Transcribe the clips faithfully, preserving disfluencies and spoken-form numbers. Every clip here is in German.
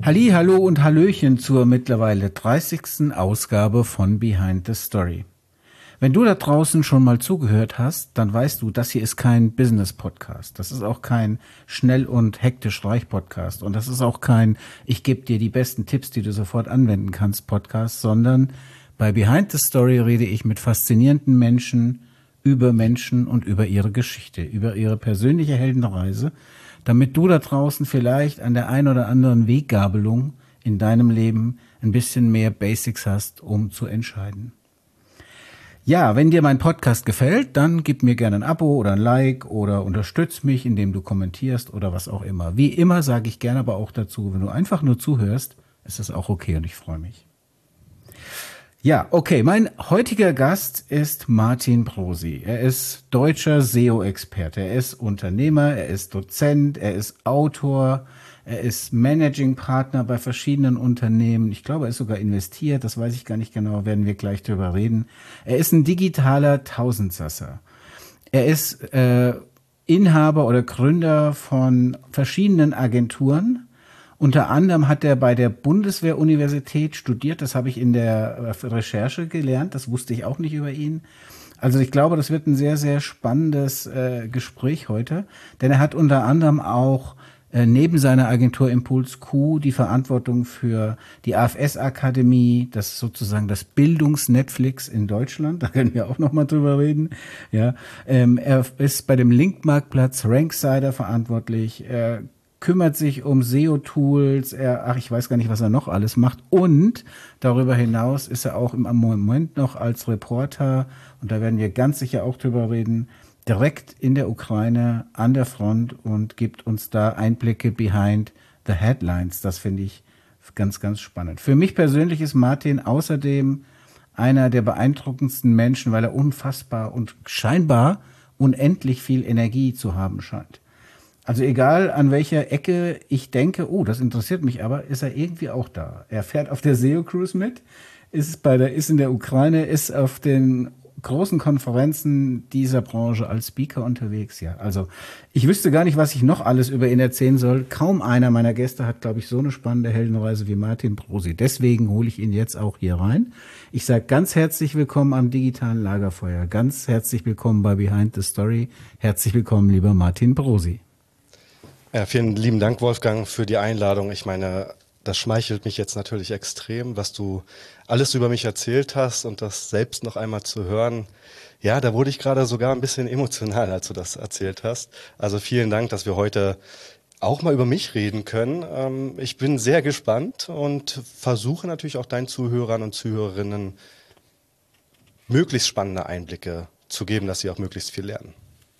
Halli, hallo und Hallöchen zur mittlerweile dreißigsten Ausgabe von Behind the Story. Wenn du da draußen schon mal zugehört hast, dann weißt du, das hier ist kein Business-Podcast. Das ist auch kein schnell und hektisch reich Podcast. Und das ist auch kein ich gebe dir die besten Tipps, die du sofort anwenden kannst Podcast, sondern bei Behind the Story rede ich mit faszinierenden Menschen über Menschen und über ihre Geschichte, über ihre persönliche Heldenreise, damit du da draußen vielleicht an der einen oder anderen Weggabelung in deinem Leben ein bisschen mehr Basics hast, um zu entscheiden. Ja, wenn dir mein Podcast gefällt, dann gib mir gerne ein Abo oder ein Like oder unterstütz mich, indem du kommentierst oder was auch immer. Wie immer sage ich gerne aber auch dazu, wenn du einfach nur zuhörst, ist das auch okay und ich freue mich. Ja, okay, mein heutiger Gast ist Martin Brosi. Er ist deutscher S E O-Experte, er ist Unternehmer, er ist Dozent, er ist Autor, er ist Managing Partner bei verschiedenen Unternehmen. Ich glaube, er ist sogar investiert, das weiß ich gar nicht genau, werden wir gleich drüber reden. Er ist ein digitaler Tausendsasser. Er ist äh, Inhaber oder Gründer von verschiedenen Agenturen. Unter anderem hat er bei der Bundeswehr-Universität studiert, das habe ich in der Recherche gelernt, das wusste ich auch nicht über ihn. Also ich glaube, das wird ein sehr, sehr spannendes äh, Gespräch heute, denn er hat unter anderem auch äh, neben seiner Agentur Impuls Q die Verantwortung für die A F S-Akademie, das ist sozusagen das Bildungs-Netflix in Deutschland, da können wir auch nochmal drüber reden. Ja, ähm, er ist bei dem Link-Marktplatz Ranksider verantwortlich, er kümmert sich um S E O-Tools, er, ach, ich weiß gar nicht, was er noch alles macht. Und darüber hinaus ist er auch im Moment noch als Reporter, und da werden wir ganz sicher auch drüber reden, direkt in der Ukraine an der Front und gibt uns da Einblicke behind the headlines. Das finde ich ganz, ganz spannend. Für mich persönlich ist Martin außerdem einer der beeindruckendsten Menschen, weil er unfassbar und scheinbar unendlich viel Energie zu haben scheint. Also egal, an welcher Ecke ich denke, oh, das interessiert mich aber, ist er irgendwie auch da. Er fährt auf der S E O-Cruise mit, ist bei der, ist in der Ukraine, ist auf den großen Konferenzen dieser Branche als Speaker unterwegs. Ja, also ich wüsste gar nicht, was ich noch alles über ihn erzählen soll. Kaum einer meiner Gäste hat, glaube ich, so eine spannende Heldenreise wie Martin Brosi. Deswegen hole ich ihn jetzt auch hier rein. Ich sage ganz herzlich willkommen am digitalen Lagerfeuer. Ganz herzlich willkommen bei Behind the Story. Herzlich willkommen, lieber Martin Brosi. Ja, vielen lieben Dank, Wolfgang, für die Einladung. Ich meine, das schmeichelt mich jetzt natürlich extrem, was du alles über mich erzählt hast und das selbst noch einmal zu hören. Ja, da wurde ich gerade sogar ein bisschen emotional, als du das erzählt hast. Also vielen Dank, dass wir heute auch mal über mich reden können. Ich bin sehr gespannt und versuche natürlich auch deinen Zuhörern und Zuhörerinnen möglichst spannende Einblicke zu geben, dass sie auch möglichst viel lernen.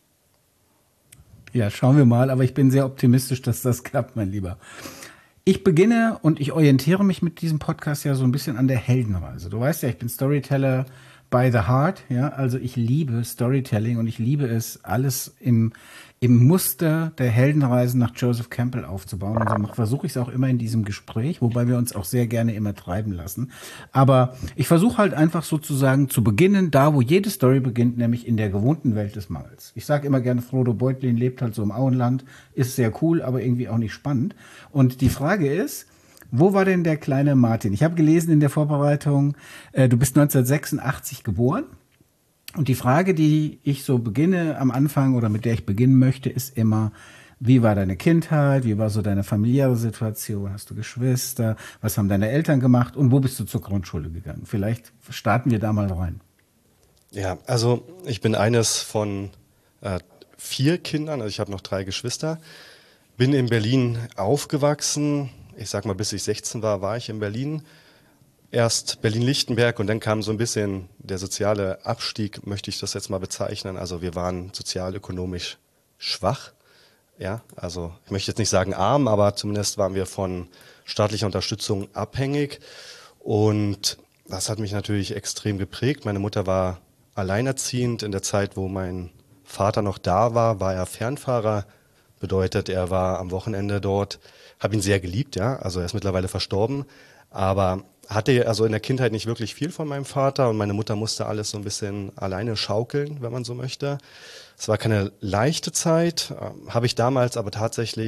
Ja, schauen wir mal, aber ich bin sehr optimistisch, dass das klappt, mein Lieber. Ich beginne und ich orientiere mich mit diesem Podcast ja so ein bisschen an der Heldenreise. Du weißt ja, ich bin Storyteller by the heart, ja, also ich liebe Storytelling und ich liebe es, alles im, im Muster der Heldenreisen nach Joseph Campbell aufzubauen. Und so versuche ich es auch immer in diesem Gespräch, wobei wir uns auch sehr gerne immer treiben lassen. Aber ich versuche halt einfach sozusagen zu beginnen, da wo jede Story beginnt, nämlich in der gewohnten Welt des Mangels. Ich sage immer gerne, Frodo Beutlin lebt halt so im Auenland, ist sehr cool, aber irgendwie auch nicht spannend. Und die Frage ist, wo war denn der kleine Martin? Ich habe gelesen in der Vorbereitung, äh, du bist neunzehnhundertsechsundachtzig geboren. Und die Frage, die ich so beginne am Anfang oder mit der ich beginnen möchte, ist immer, wie war deine Kindheit? Wie war so deine familiäre Situation? Hast du Geschwister? Was haben deine Eltern gemacht? Und wo bist du zur Grundschule gegangen? Vielleicht starten wir da mal rein. Ja, also ich bin eines von äh, vier Kindern, also ich habe noch drei Geschwister, bin in Berlin aufgewachsen. Ich sag mal, bis ich sechzehn war, war ich in Berlin. Erst Berlin-Lichtenberg und dann kam so ein bisschen der soziale Abstieg, möchte ich das jetzt mal bezeichnen. Also wir waren sozial-ökonomisch schwach. Ja, also ich möchte jetzt nicht sagen arm, aber zumindest waren wir von staatlicher Unterstützung abhängig. Und das hat mich natürlich extrem geprägt. Meine Mutter war alleinerziehend. In der Zeit, wo mein Vater noch da war, war er Fernfahrer. Bedeutet, er war am Wochenende dort, habe ihn sehr geliebt, ja, also er ist mittlerweile verstorben, aber hatte also in der Kindheit nicht wirklich viel von meinem Vater und meine Mutter musste alles so ein bisschen alleine schaukeln, wenn man so möchte. Es war keine leichte Zeit, äh, habe ich damals aber tatsächlich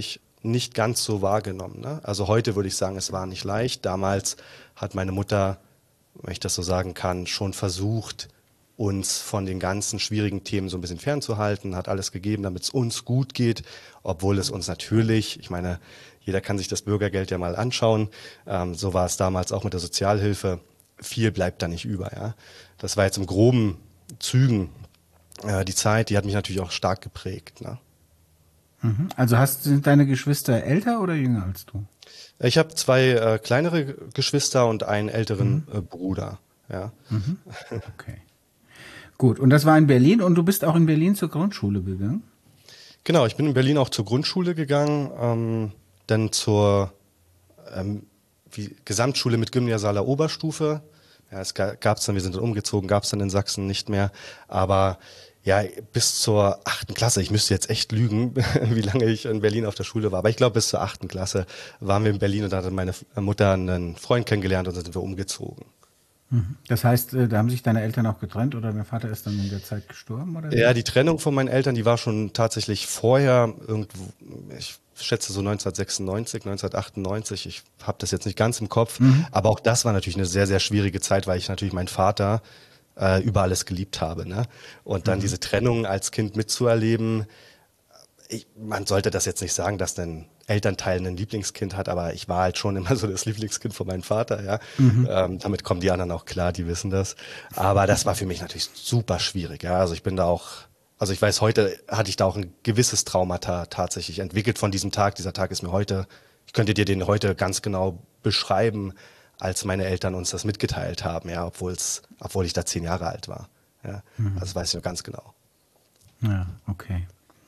nicht ganz so wahrgenommen. Ne? Also heute würde ich sagen, es war nicht leicht. Damals hat meine Mutter, wenn ich das so sagen kann, schon versucht, uns von den ganzen schwierigen Themen so ein bisschen fernzuhalten, hat alles gegeben, damit es uns gut geht, obwohl es uns natürlich, ich meine, jeder kann sich das Bürgergeld ja mal anschauen, ähm, so war es damals auch mit der Sozialhilfe, viel bleibt da nicht über. Ja? Das war jetzt im groben Zügen äh, die Zeit, die hat mich natürlich auch stark geprägt. Ne? Mhm. Also hast, sind deine Geschwister älter oder jünger als du? Ich habe zwei äh, kleinere Geschwister und einen älteren Mhm. äh, Bruder. Ja. Mhm. Okay. Gut, und das war in Berlin und du bist auch in Berlin zur Grundschule gegangen? Genau, ich bin in Berlin auch zur Grundschule gegangen, ähm, dann zur ähm, wie, Gesamtschule mit gymnasialer Oberstufe. Ja, es ga, gab's dann, wir sind dann umgezogen, gab es dann in Sachsen nicht mehr. Aber ja, bis zur achten Klasse, ich müsste jetzt echt lügen, wie lange ich in Berlin auf der Schule war. Aber ich glaube, bis zur achten Klasse waren wir in Berlin und da hatte meine Mutter einen Freund kennengelernt und dann sind wir umgezogen. Mhm. Das heißt, äh, da haben sich deine Eltern auch getrennt oder dein Vater ist dann in der Zeit gestorben oder wie? Ja, die Trennung von meinen Eltern, die war schon tatsächlich vorher irgendwo, ich schätze so neunzehnhundertsechsundneunzig, neunzehnhundertachtundneunzig, ich habe das jetzt nicht ganz im Kopf, Mhm. aber auch das war natürlich eine sehr, sehr schwierige Zeit, weil ich natürlich meinen Vater äh, über alles geliebt habe. Ne? Und dann Mhm. diese Trennung als Kind mitzuerleben, ich, man sollte das jetzt nicht sagen, dass ein Elternteil ein Lieblingskind hat, aber ich war halt schon immer so das Lieblingskind von meinem Vater, ja. Mhm. Ähm, damit kommen die anderen auch klar, die wissen das. Aber das war für mich natürlich super schwierig, ja. Also ich bin da auch, also ich weiß, heute hatte ich da auch ein gewisses Traumata tatsächlich entwickelt von diesem Tag. Dieser Tag ist mir heute, ich könnte dir den heute ganz genau beschreiben, als meine Eltern uns das mitgeteilt haben, ja, obwohl es, obwohl ich da zehn Jahre alt war. Ja. Also das weiß ich noch ganz genau. Ja, okay.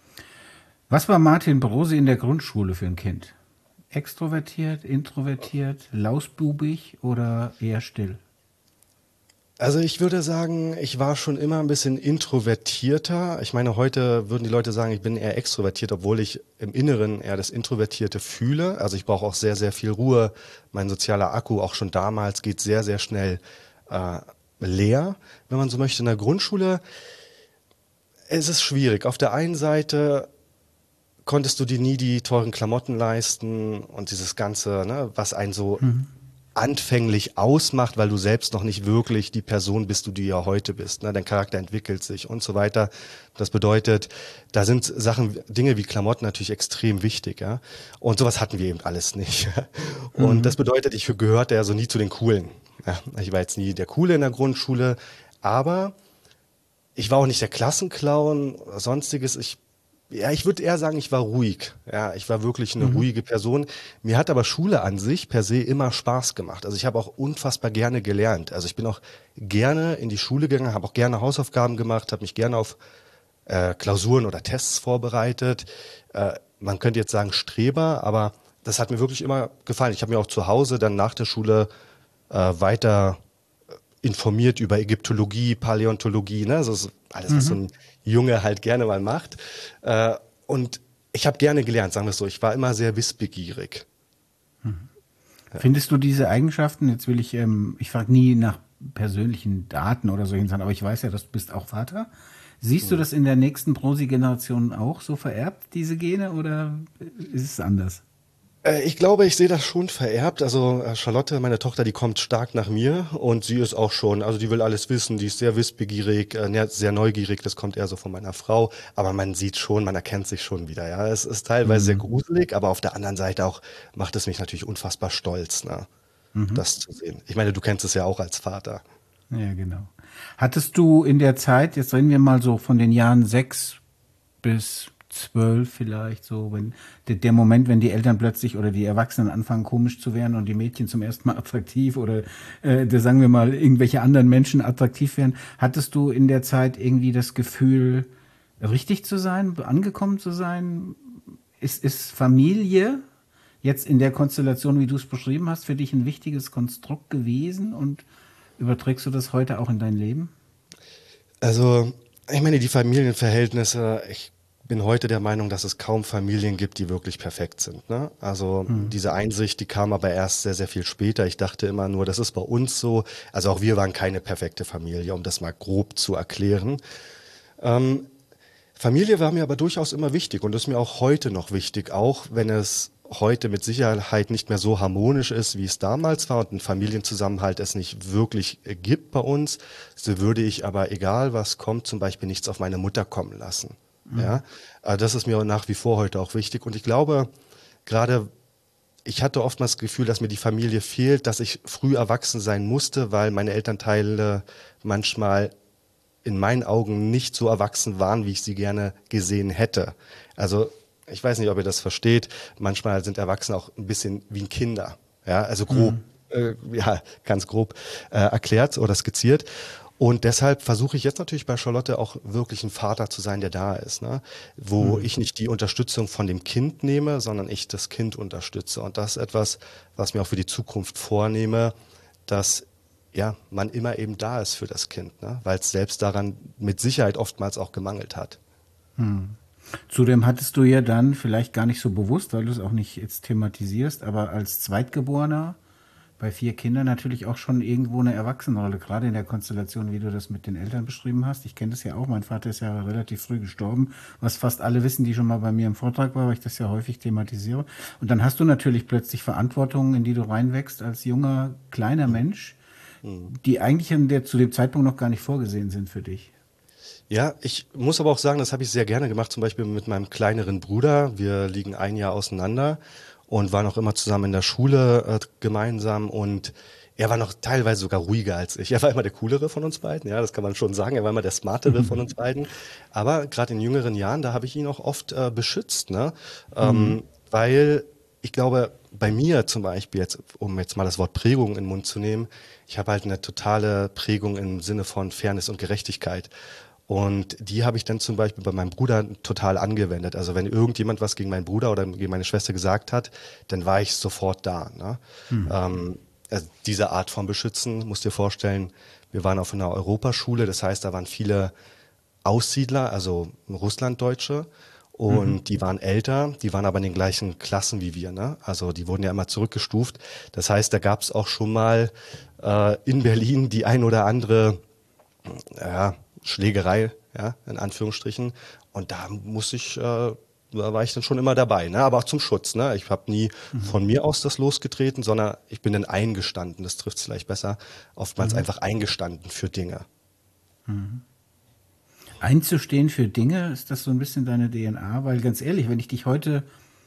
Was war Martin Brosi in der Grundschule für ein Kind? Extrovertiert, introvertiert, lausbubig oder eher still? Also ich würde sagen, ich war schon immer ein bisschen introvertierter. Ich meine, heute würden die Leute sagen, ich bin eher extrovertiert, obwohl ich im Inneren eher das Introvertierte fühle. Also ich brauche auch sehr, sehr viel Ruhe. Mein sozialer Akku, auch schon damals, geht sehr, sehr schnell äh, leer, wenn man so möchte. In der Grundschule es ist schwierig. Auf der einen Seite konntest du dir nie die teuren Klamotten leisten und dieses Ganze, ne, was einen so Mhm. anfänglich ausmacht, weil du selbst noch nicht wirklich die Person bist, du die ja heute bist. Ne? Dein Charakter entwickelt sich und so weiter. Das bedeutet, da sind Sachen, Dinge wie Klamotten natürlich extrem wichtig. Ja? Und sowas hatten wir eben alles nicht. Und das Mhm. bedeutet, ich gehörte ja so nie zu den Coolen. Ja? Ich war jetzt nie der Coole in der Grundschule, aber ich war auch nicht der Klassenclown oder sonstiges. Ich ja, ich würde eher sagen, ich war ruhig. Ja, ich war wirklich eine Mhm. ruhige Person. Mir hat aber Schule an sich per se immer Spaß gemacht. Also ich habe auch unfassbar gerne gelernt. Also ich bin auch gerne in die Schule gegangen, habe auch gerne Hausaufgaben gemacht, habe mich gerne auf äh, Klausuren oder Tests vorbereitet. Äh, man könnte jetzt sagen Streber, aber das hat mir wirklich immer gefallen. Ich habe mir auch zu Hause dann nach der Schule äh, weiter informiert über Ägyptologie, Paläontologie, ne? Also das ist alles, was so Mhm. ein Junge halt gerne mal macht. Äh, und ich habe gerne gelernt, sagen wir es so. Ich war immer sehr wissbegierig. Findest du diese Eigenschaften, jetzt will ich, ähm, ich frage nie nach persönlichen Daten oder solchen Sachen, aber ich weiß ja, dass du bist auch Vater. Siehst du Hm. das in der nächsten Brosi-Generation auch so vererbt, diese Gene, oder ist es anders? Äh, ich glaube, ich sehe das schon vererbt. Also äh, Charlotte, meine Tochter, die kommt stark nach mir und sie ist auch schon, also die will alles wissen, die ist sehr wissbegierig, äh, ne- sehr neugierig, das kommt eher so von meiner Frau. Aber man sieht schon, man erkennt sich schon wieder. Ja, es ist teilweise sehr Mhm. gruselig, aber auf der anderen Seite auch macht es mich natürlich unfassbar stolz, ne, Mhm. das zu sehen. Ich meine, du kennst es ja auch als Vater. Ja, genau. Hattest du in der Zeit, jetzt reden wir mal so von den Jahren sechs bis zwölf vielleicht, so, wenn der, der Moment, wenn die Eltern plötzlich oder die Erwachsenen anfangen komisch zu werden und die Mädchen zum ersten Mal attraktiv oder äh, da sagen wir mal irgendwelche anderen Menschen attraktiv werden, hattest du in der Zeit irgendwie das Gefühl, richtig zu sein, angekommen zu sein? Ist, ist Familie jetzt in der Konstellation, wie du es beschrieben hast, für dich ein wichtiges Konstrukt gewesen und überträgst du das heute auch in dein Leben? Also, ich meine, die Familienverhältnisse, ich bin heute der Meinung, dass es kaum Familien gibt, die wirklich perfekt sind. Ne? Also Hm. diese Einsicht, die kam aber erst sehr, sehr viel später. Ich dachte immer nur, das ist bei uns so. Also auch wir waren keine perfekte Familie, um das mal grob zu erklären. Ähm, Familie war mir aber durchaus immer wichtig und ist mir auch heute noch wichtig, auch wenn es heute mit Sicherheit nicht mehr so harmonisch ist, wie es damals war und ein Familienzusammenhalt es nicht wirklich äh, gibt bei uns, so würde ich aber, egal was kommt, zum Beispiel nichts auf meine Mutter kommen lassen. Ja, äh, das ist mir nach wie vor heute auch wichtig und ich glaube, gerade ich hatte oftmals das Gefühl, dass mir die Familie fehlt, dass ich früh erwachsen sein musste, weil meine Elternteile manchmal in meinen Augen nicht so erwachsen waren, wie ich sie gerne gesehen hätte. Also ich weiß nicht, ob ihr das versteht. Manchmal sind Erwachsene auch ein bisschen wie Kinder. Ja, also grob, mhm. äh, ja, ganz grob äh, erklärt oder skizziert. Und deshalb versuche ich jetzt natürlich bei Charlotte auch wirklich ein Vater zu sein, der da ist, ne? Wo mhm. ich nicht die Unterstützung von dem Kind nehme, sondern ich das Kind unterstütze. Und das ist etwas, was mir auch für die Zukunft vornehme, dass ja, man immer eben da ist für das Kind, ne? Weil es selbst daran mit Sicherheit oftmals auch gemangelt hat. Hm. Zudem hattest du ja dann, vielleicht gar nicht so bewusst, weil du es auch nicht jetzt thematisierst, aber als Zweitgeborener bei vier Kindern natürlich auch schon irgendwo eine Erwachsenenrolle, gerade in der Konstellation, wie du das mit den Eltern beschrieben hast. Ich kenne das ja auch, mein Vater ist ja relativ früh gestorben, was fast alle wissen, die schon mal bei mir im Vortrag war, weil ich das ja häufig thematisiere. Und dann hast du natürlich plötzlich Verantwortung, in die du reinwächst als junger, kleiner Mensch, die eigentlich in der, zu dem Zeitpunkt noch gar nicht vorgesehen sind für dich. Ja, ich muss aber auch sagen, das habe ich sehr gerne gemacht, zum Beispiel mit meinem kleineren Bruder. Wir liegen ein Jahr auseinander und waren auch immer zusammen in der Schule äh, gemeinsam und er war noch teilweise sogar ruhiger als ich. Er war immer der Coolere von uns beiden, ja, das kann man schon sagen. Er war immer der Smartere von uns beiden. Aber gerade in jüngeren Jahren, da habe ich ihn auch oft äh, beschützt, ne? Ähm, mhm. Weil ich glaube, bei mir zum Beispiel, jetzt, um jetzt mal das Wort Prägung in den Mund zu nehmen, ich habe halt eine totale Prägung im Sinne von Fairness und Gerechtigkeit. Und die habe ich dann zum Beispiel bei meinem Bruder total angewendet. Also wenn irgendjemand was gegen meinen Bruder oder gegen meine Schwester gesagt hat, dann war ich sofort da. Ne? Hm. Ähm, also diese Art von Beschützen, musst dir vorstellen, wir waren auf einer Europaschule, das heißt, da waren viele Aussiedler, also Russlanddeutsche. Und mhm. die waren älter, die waren aber in den gleichen Klassen wie wir, ne? Also die wurden ja immer zurückgestuft. Das heißt, da gab es auch schon mal äh, in Berlin die ein oder andere ja, Schlägerei, ja, in Anführungsstrichen. Und da musste ich, äh, da war ich dann schon immer dabei, ne? Aber auch zum Schutz, ne? Ich habe nie mhm. von mir aus das losgetreten, sondern ich bin dann eingestanden. Das trifft es vielleicht besser. Oftmals mhm. einfach eingestanden für Dinge. Mhm. Einzustehen für Dinge, ist das so ein bisschen deine D N A? Weil ganz ehrlich, wenn ich dich heute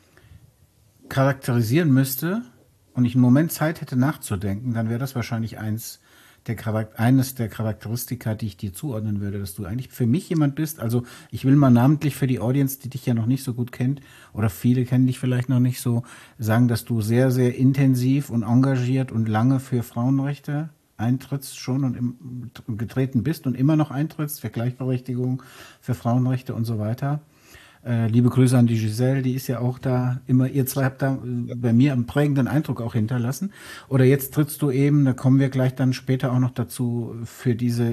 charakterisieren müsste und ich einen Moment Zeit hätte nachzudenken, dann wäre das wahrscheinlich eins der Charakter, eines der Charakteristika, die ich dir zuordnen würde, dass du eigentlich für mich jemand bist. Also ich will mal namentlich für die Audience, die dich ja noch nicht so gut kennt, oder viele kennen dich vielleicht noch nicht so, sagen, dass du sehr, sehr intensiv und engagiert und lange für Frauenrechte eintrittst schon und im, getreten bist und immer noch eintrittst für Gleichberechtigung, für Frauenrechte und so weiter. Äh, liebe Grüße an die Giselle, die ist ja auch da immer, ihr zwei habt da äh, bei mir einen prägenden Eindruck auch hinterlassen. Oder jetzt trittst du eben, da kommen wir gleich dann später auch noch dazu, für diese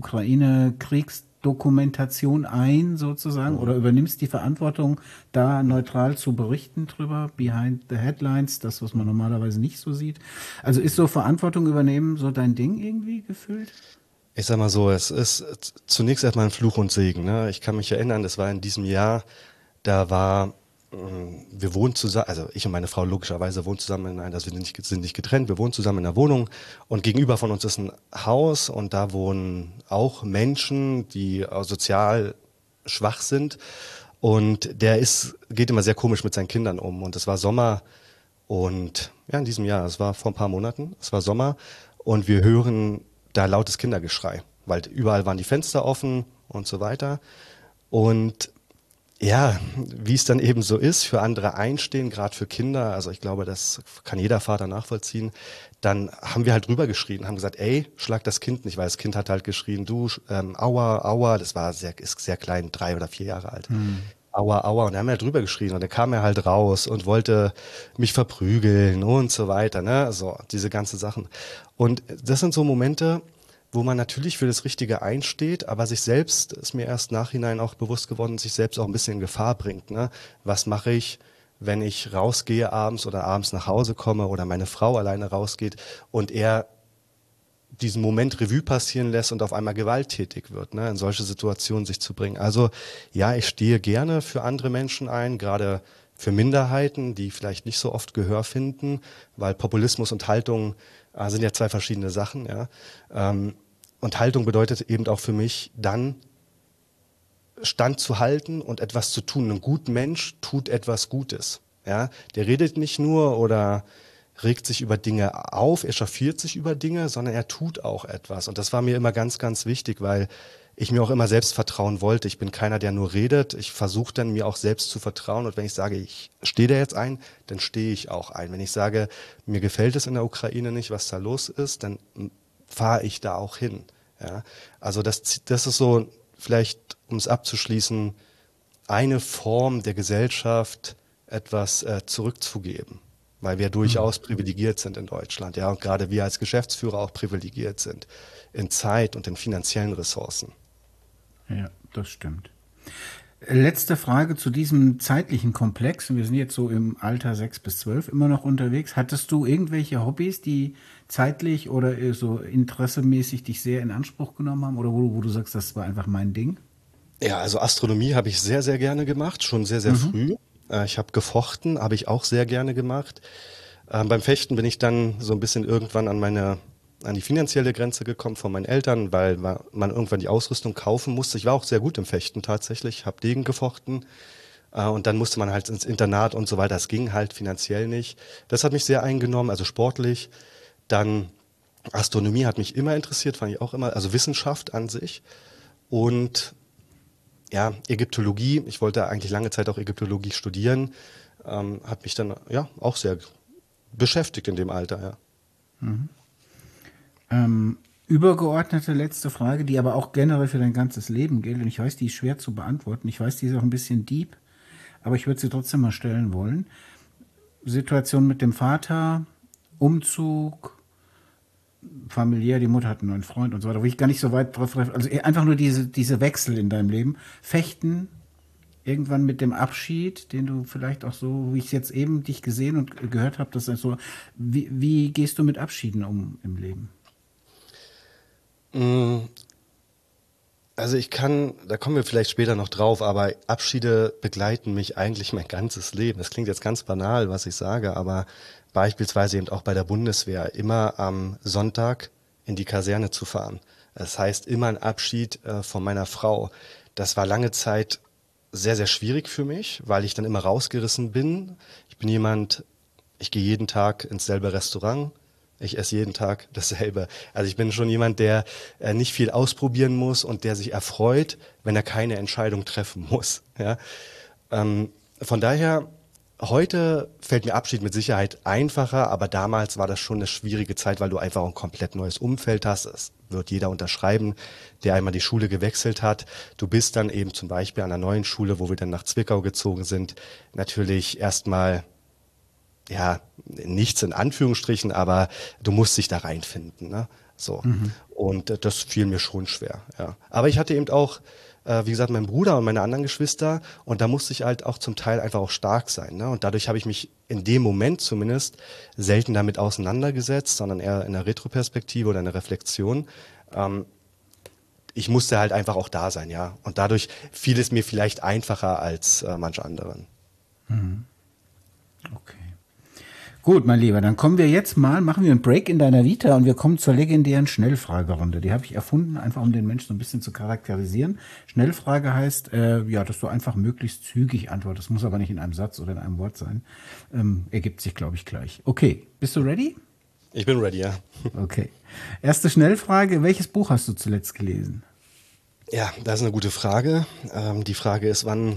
Ukraine-Kriegsdokumentation ein sozusagen, oder übernimmst die Verantwortung, da neutral zu berichten drüber, behind the headlines, das, was man normalerweise nicht so sieht. Also ist so Verantwortung übernehmen so dein Ding irgendwie gefühlt? Ich sag mal so, es ist zunächst erstmal ein Fluch und Segen, ne? Ich kann mich erinnern, das war in diesem Jahr, da war, wir wohnen zusammen, also ich und meine Frau logischerweise wohnen zusammen in einer, also wir sind nicht, sind nicht getrennt, wir wohnen zusammen in einer Wohnung und gegenüber von uns ist ein Haus und da wohnen auch Menschen, die sozial schwach sind und der ist, geht immer sehr komisch mit seinen Kindern um und es war Sommer und ja, in diesem Jahr, es war vor ein paar Monaten, es war Sommer und wir hören da lautes Kindergeschrei, weil überall waren die Fenster offen und so weiter. Und ja, wie es dann eben so ist, für andere einstehen, gerade für Kinder, also ich glaube, das kann jeder Vater nachvollziehen, dann haben wir halt drüber geschrien, haben gesagt, ey, schlag das Kind nicht, weil das Kind hat halt geschrien, du, ähm, aua, aua, das war sehr, ist sehr klein, drei oder vier Jahre alt. Hm. Aua, aua, und dann haben wir halt drüber geschrien und dann kam er halt raus und wollte mich verprügeln und so weiter, ne, so, diese ganzen Sachen. Und das sind so Momente, wo man natürlich für das Richtige einsteht, aber sich selbst, ist mir erst nachhinein auch bewusst geworden, sich selbst auch ein bisschen in Gefahr bringt, ne. Was mache ich, wenn ich rausgehe abends oder abends nach Hause komme oder meine Frau alleine rausgeht und er diesen Moment Revue passieren lässt und auf einmal gewalttätig wird, ne, in solche Situationen sich zu bringen. Also ja, ich stehe gerne für andere Menschen ein, gerade für Minderheiten, die vielleicht nicht so oft Gehör finden, weil Populismus und Haltung äh, sind ja zwei verschiedene Sachen. Ja. Ähm, und Haltung bedeutet eben auch für mich dann, Stand zu halten und etwas zu tun. Ein guter Mensch tut etwas Gutes. Ja, der redet nicht nur oder regt sich über Dinge auf, echauffiert sich über Dinge, sondern er tut auch etwas. Und das war mir immer ganz, ganz wichtig, weil ich mir auch immer selbst vertrauen wollte. Ich bin keiner, der nur redet. Ich versuche dann, mir auch selbst zu vertrauen. Und wenn ich sage, ich stehe da jetzt ein, dann stehe ich auch ein. Wenn ich sage, mir gefällt es in der Ukraine nicht, was da los ist, dann fahre ich da auch hin. Ja, also das, das ist so, vielleicht, um es abzuschließen, eine Form der Gesellschaft, etwas äh, zurückzugeben, weil wir durchaus mhm. privilegiert sind in Deutschland, ja, und gerade wir als Geschäftsführer auch privilegiert sind in Zeit und in finanziellen Ressourcen. Ja, das stimmt. Letzte Frage zu diesem zeitlichen Komplex. Wir sind jetzt so im Alter sechs bis zwölf immer noch unterwegs. Hattest du irgendwelche Hobbys, die zeitlich oder so interessemäßig dich sehr in Anspruch genommen haben oder wo, wo du sagst, das war einfach mein Ding? Ja, also Astronomie habe ich sehr, sehr gerne gemacht, schon sehr, sehr mhm. früh. Äh, ich habe gefochten, habe ich auch sehr gerne gemacht. Ähm, beim Fechten bin ich dann so ein bisschen irgendwann an meine an die finanzielle Grenze gekommen von meinen Eltern, weil man irgendwann die Ausrüstung kaufen musste. Ich war auch sehr gut im Fechten tatsächlich, habe Degen gefochten äh, und dann musste man halt ins Internat und so weiter. Das ging halt finanziell nicht. Das hat mich sehr eingenommen, also sportlich. Dann Astronomie hat mich immer interessiert, fand ich auch immer, also Wissenschaft an sich. Und ja, Ägyptologie, ich wollte eigentlich lange Zeit auch Ägyptologie studieren, ähm, hat mich dann ja auch sehr beschäftigt in dem Alter, ja. Mhm. Ähm, übergeordnete letzte Frage, die aber auch generell für dein ganzes Leben gilt. Und ich weiß, die ist schwer zu beantworten. Ich weiß, die ist auch ein bisschen deep, aber ich würde sie trotzdem mal stellen wollen. Situation mit dem Vater, Umzug, familiär, die Mutter hat einen neuen Freund und so weiter, wo ich gar nicht so weit drauf, also einfach nur diese, diese Wechsel in deinem Leben. Fechten, irgendwann mit dem Abschied, den du vielleicht auch so, wie ich jetzt eben dich gesehen und gehört habe, das ist so, wie, wie gehst du mit Abschieden um im Leben? Also ich kann, da kommen wir vielleicht später noch drauf, aber Abschiede begleiten mich eigentlich mein ganzes Leben. Das klingt jetzt ganz banal, was ich sage, aber beispielsweise eben auch bei der Bundeswehr immer am Sonntag in die Kaserne zu fahren. Das heißt immer ein Abschied äh, von meiner Frau. Das war lange Zeit sehr, sehr schwierig für mich, weil ich dann immer rausgerissen bin. Ich bin jemand, ich gehe jeden Tag ins selbe Restaurant. Ich esse jeden Tag dasselbe. Also ich bin schon jemand, der äh, nicht viel ausprobieren muss und der sich erfreut, wenn er keine Entscheidung treffen muss. Ja? Ähm, von daher, heute fällt mir Abschied mit Sicherheit einfacher, aber damals war das schon eine schwierige Zeit, weil du einfach ein komplett neues Umfeld hast. Es wird jeder unterschreiben, der einmal die Schule gewechselt hat. Du bist dann eben zum Beispiel an einer neuen Schule, wo wir dann nach Zwickau gezogen sind, natürlich erstmal ja, nichts in Anführungsstrichen, aber du musst dich da reinfinden, ne? So. Mhm. Und äh, das fiel mir schon schwer, ja. Aber ich hatte eben auch, äh, wie gesagt, meinen Bruder und meine anderen Geschwister und da musste ich halt auch zum Teil einfach auch stark sein, ne? Und dadurch habe ich mich in dem Moment zumindest selten damit auseinandergesetzt, sondern eher in der Retroperspektive oder in der Reflexion. Ähm, ich musste halt einfach auch da sein, ja. Und dadurch fiel es mir vielleicht einfacher als äh, manche anderen. Mhm. Okay. Gut, mein Lieber, dann kommen wir jetzt mal, machen wir einen Break in deiner Vita und wir kommen zur legendären Schnellfragerunde. Die habe ich erfunden, einfach um den Menschen so ein bisschen zu charakterisieren. Schnellfrage heißt, äh, ja, dass du einfach möglichst zügig antwortest. Muss aber nicht in einem Satz oder in einem Wort sein. Ähm, ergibt sich, glaube ich, gleich. Okay, bist du ready? Ich bin ready, ja. Okay. Erste Schnellfrage, welches Buch hast du zuletzt gelesen? Ja, das ist eine gute Frage. Ähm, die Frage ist, wann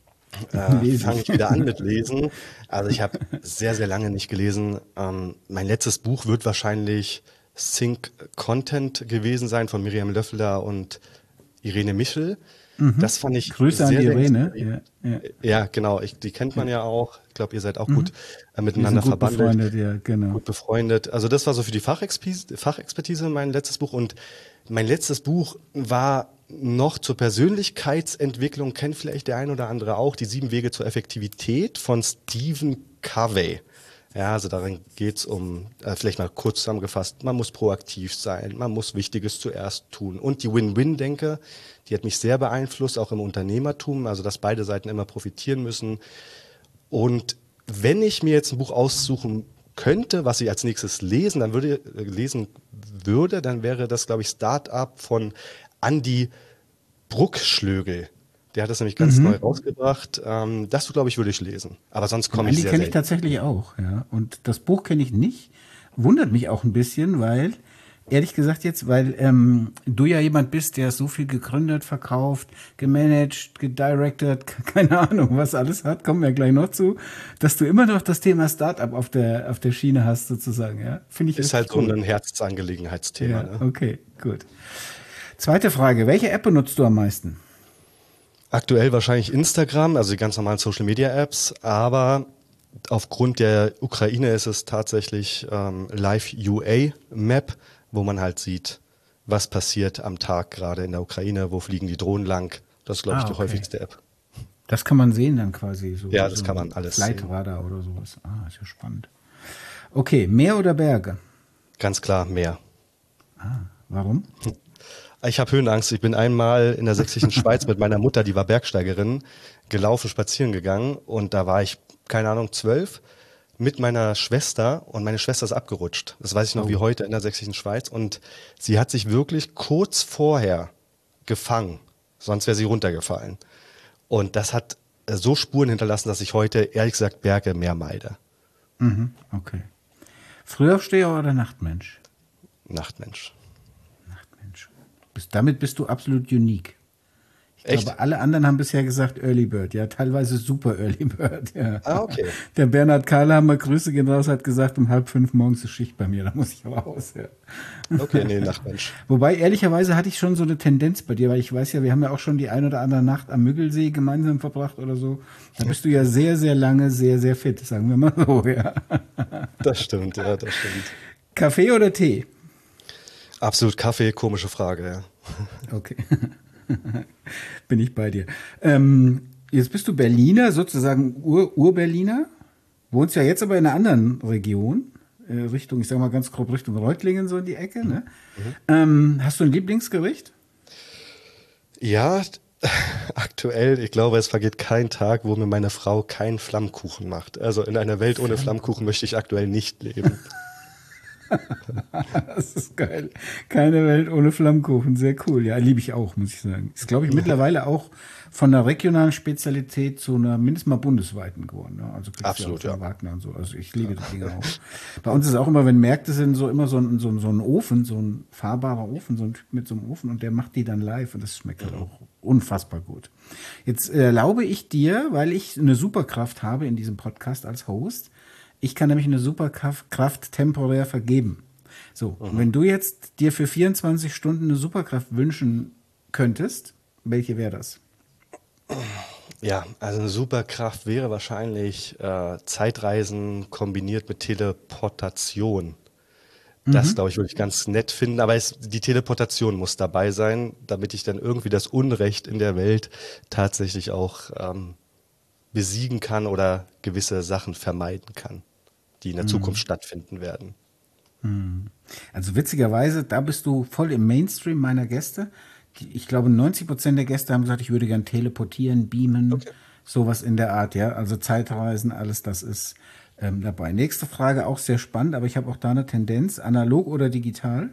Äh, fange ich wieder an mit Lesen. Also ich habe sehr, sehr lange nicht gelesen. Ähm, mein letztes Buch wird wahrscheinlich Think Content gewesen sein von Miriam Löffler und Irene Michel. Mhm. Das fand ich Grüße sehr, an die sehr Irene. Ja, ja. ja, genau. Ich, die kennt man ja auch. Ich glaube, ihr seid auch mhm. gut äh, miteinander Wir sind gut verbandelt. Befreundet, ja, genau. Gut befreundet. Also das war so für die Fachexpertise, Fachexpertise mein letztes Buch. Und mein letztes Buch war noch zur Persönlichkeitsentwicklung, kennt vielleicht der ein oder andere auch, die sieben Wege zur Effektivität von Stephen Covey. Ja, also darin geht es um, äh, vielleicht mal kurz zusammengefasst, man muss proaktiv sein, man muss Wichtiges zuerst tun. Und die Win-Win-Denke, die hat mich sehr beeinflusst, auch im Unternehmertum, also dass beide Seiten immer profitieren müssen. Und wenn ich mir jetzt ein Buch aussuchen könnte, was ich als nächstes lesen, dann würde, äh, lesen würde, dann wäre das, glaube ich, Start-up von Andy Bruckschlögel. Der hat das nämlich ganz Mhm. neu rausgebracht. Ähm, das, glaube ich, würde ich lesen. Aber sonst komme ich Andi sehr kenne ich selten. tatsächlich auch, ja. Und das Buch kenne ich nicht. Wundert mich auch ein bisschen, weil, ehrlich gesagt jetzt, weil ähm, du ja jemand bist, der so viel gegründet, verkauft, gemanagt, gedirected, keine Ahnung, was alles hat, kommen wir gleich noch zu, dass du immer noch das Thema Startup auf der, auf der Schiene hast, sozusagen, ja. Finde ich Ist halt richtig so cool. ein Herzensangelegenheitsthema, Ja, ne? okay, gut. Zweite Frage, welche App benutzt du am meisten? Aktuell wahrscheinlich Instagram, also die ganz normalen Social Media Apps, aber aufgrund der Ukraine ist es tatsächlich ähm, Live U A Map, wo man halt sieht, was passiert am Tag gerade in der Ukraine, wo fliegen die Drohnen lang. Das ist, glaube ich, Ah, die okay. häufigste App. Das kann man sehen dann quasi, so Ja, wie das so kann ein man alles sehen. Flightradar oder sowas. Ah, ist ja spannend. Okay, Meer oder Berge? Ganz klar mehr. Warum? Ich habe Höhenangst. Ich bin einmal in der sächsischen Schweiz mit meiner Mutter, die war Bergsteigerin, gelaufen, spazieren gegangen und da war ich, keine Ahnung, zwölf mit meiner Schwester und meine Schwester ist abgerutscht. Das weiß ich noch wie Oh. heute in der sächsischen Schweiz und sie hat sich wirklich kurz vorher gefangen, sonst wäre sie runtergefallen. Und das hat äh, so Spuren hinterlassen, dass ich heute ehrlich gesagt Berge mehr meide. Mhm, okay. Frühaufsteher oder Nachtmensch? Nachtmensch. Nachtmensch. Bis, damit bist du absolut unique. Ich Echt? glaube, alle anderen haben bisher gesagt Early Bird. Ja, teilweise super Early Bird. Ja. Ah, okay. Der Bernhard Kahlhammer, Grüße gehen raus, hat gesagt, um halb fünf morgens ist Schicht bei mir. Da muss ich raus. Ja. Okay, nee, Nachtmensch. Wobei, ehrlicherweise hatte ich schon so eine Tendenz bei dir, weil ich weiß ja, wir haben ja auch schon die ein oder andere Nacht am Müggelsee gemeinsam verbracht oder so. Da bist du ja sehr, sehr lange, sehr, sehr fit, sagen wir mal so, ja. Das stimmt, ja, das stimmt. Kaffee oder Tee? Absolut Kaffee, komische Frage, ja. Okay. Bin ich bei dir. Ähm, jetzt bist du Berliner, sozusagen Ur- Ur-Berliner. Wohnst ja jetzt aber in einer anderen Region. Äh, Richtung, ich sag mal ganz grob Richtung Reutlingen, so in die Ecke. Ne? Ähm, hast du ein Lieblingsgericht? Ja, aktuell, ich glaube, es vergeht kein Tag, wo mir meine Frau keinen Flammkuchen macht. Also in einer Welt ohne Flammkuchen möchte ich aktuell nicht leben. Das ist geil. Keine Welt ohne Flammkuchen. Sehr cool. Ja, liebe ich auch, muss ich sagen. Ist, glaube ich, mittlerweile auch von einer regionalen Spezialität zu einer mindestens mal bundesweiten geworden. Ne? Also kriegst Absolut, du ja auch ja. von Wagner und so. Also ich liebe das Ding auch. Bei uns ist auch immer, wenn Märkte sind, so immer so ein, so, ein, so ein Ofen, so ein fahrbarer Ofen, so ein Typ mit so einem Ofen und der macht die dann live und das schmeckt halt auch unfassbar gut. Jetzt erlaube ich dir, weil ich eine Superkraft habe in diesem Podcast als Host, ich kann nämlich eine Superkraft Kraft temporär vergeben. So, und wenn du jetzt dir für vierundzwanzig Stunden eine Superkraft wünschen könntest, welche wäre das? Ja, also eine Superkraft wäre wahrscheinlich äh, Zeitreisen kombiniert mit Teleportation. Das, glaube ich, würde ich ganz nett finden, aber es, die Teleportation muss dabei sein, damit ich dann irgendwie das Unrecht in der Welt tatsächlich auch ähm, besiegen kann oder gewisse Sachen vermeiden kann, die in der Zukunft stattfinden werden. Also witzigerweise, da bist du voll im Mainstream meiner Gäste. Die, ich glaube, neunzig Prozent der Gäste haben gesagt, ich würde gern teleportieren, beamen, sowas in der Art, ja. Also Zeitreisen, alles das ist ähm, dabei. Nächste Frage, auch sehr spannend, aber ich habe auch da eine Tendenz, analog oder digital?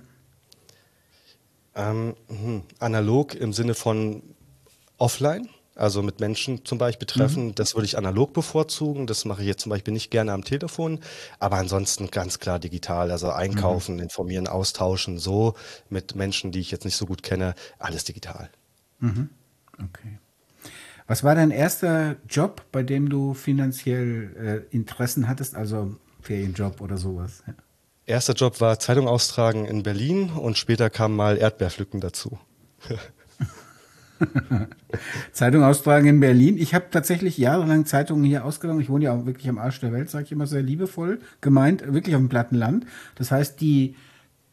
Ähm, mhm. Analog im Sinne von offline, also mit Menschen zum Beispiel treffen, das würde ich analog bevorzugen. Das mache ich jetzt zum Beispiel nicht gerne am Telefon, aber ansonsten ganz klar digital, also einkaufen, informieren, austauschen, so mit Menschen, die ich jetzt nicht so gut kenne, alles digital. Okay. Was war dein erster Job, bei dem du finanziell äh, Interessen hattest, also Ferienjob oder sowas? Ja. Erster Job war Zeitung austragen in Berlin und später kam mal Erdbeerpflücken dazu. Zeitung austragen in Berlin. Ich habe tatsächlich jahrelang Zeitungen hier ausgetragen. Ich wohne ja auch wirklich am Arsch der Welt, sage ich immer sehr liebevoll gemeint, wirklich auf dem platten Land. Das heißt, die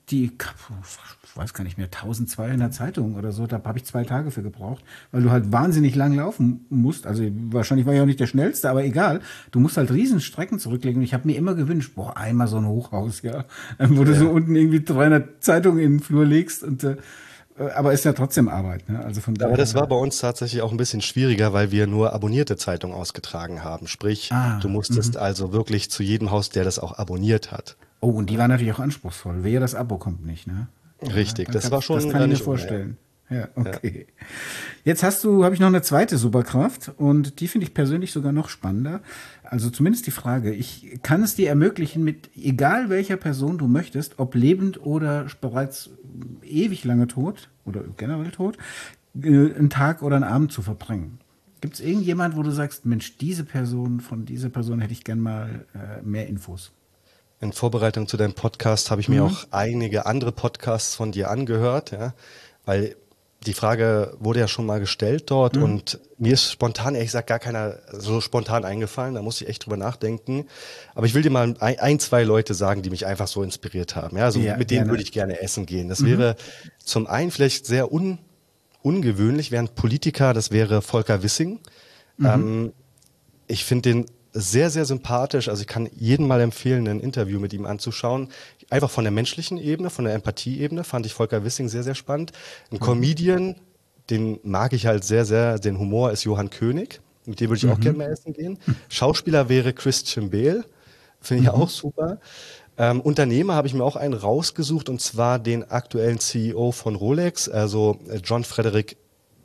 die, ich weiß gar nicht mehr, tausendzweihundert Zeitungen oder so, da habe ich zwei Tage für gebraucht, weil du halt wahnsinnig lang laufen musst. Also wahrscheinlich war ich auch nicht der Schnellste, aber egal. Du musst halt riesen Strecken zurücklegen. Und ich habe mir immer gewünscht, boah, einmal so ein Hochhaus, ja, wo du ja. so unten irgendwie dreihundert Zeitungen in den Flur legst und äh, aber ist ja trotzdem Arbeit, ne? Also von daher. Aber das war bei uns tatsächlich auch ein bisschen schwieriger, weil wir nur abonnierte Zeitungen ausgetragen haben. Sprich, ah, du musstest m- also wirklich zu jedem Haus, der das auch abonniert hat. Oh, und die war natürlich auch anspruchsvoll. Wehe, das Abo kommt nicht, ne? Richtig, ja, das kann, war schon. Das kann ich mir nicht vorstellen. Ja, okay. Ja. Jetzt hast du, habe ich noch eine zweite Superkraft und die finde ich persönlich sogar noch spannender. Also zumindest die Frage, ich kann es dir ermöglichen, mit egal welcher Person du möchtest, ob lebend oder bereits ewig lange tot oder generell tot, einen Tag oder einen Abend zu verbringen. Gibt es irgendjemand, wo du sagst, Mensch, diese Person, von dieser Person hätte ich gern mal äh, mehr Infos? In Vorbereitung zu deinem Podcast habe ich mir mhm. auch einige andere Podcasts von dir angehört, ja, weil die Frage wurde ja schon mal gestellt dort mhm. und mir ist spontan, ehrlich gesagt, gar keiner so spontan eingefallen, da muss ich echt drüber nachdenken. Aber ich will dir mal ein, ein zwei Leute sagen, die mich einfach so inspiriert haben. Ja, also ja, mit denen gerne. würde ich gerne essen gehen. Das mhm. wäre zum einen vielleicht sehr un, ungewöhnlich, wäre ein Politiker, das wäre Volker Wissing. Mhm. Ähm, ich finde den sehr, sehr sympathisch. Also ich kann jedem mal empfehlen, ein Interview mit ihm anzuschauen. Einfach von der menschlichen Ebene, von der Empathieebene fand ich Volker Wissing sehr, sehr spannend. Ein mhm. Comedian, den mag ich halt sehr, sehr. Den Humor ist Johann König. Mit dem würde ich mhm. auch gerne mal essen gehen. Schauspieler wäre Christian Bale. Finde ich mhm. auch super. Ähm, Unternehmer habe ich mir auch einen rausgesucht, und zwar den aktuellen C E O von Rolex, also John Frederick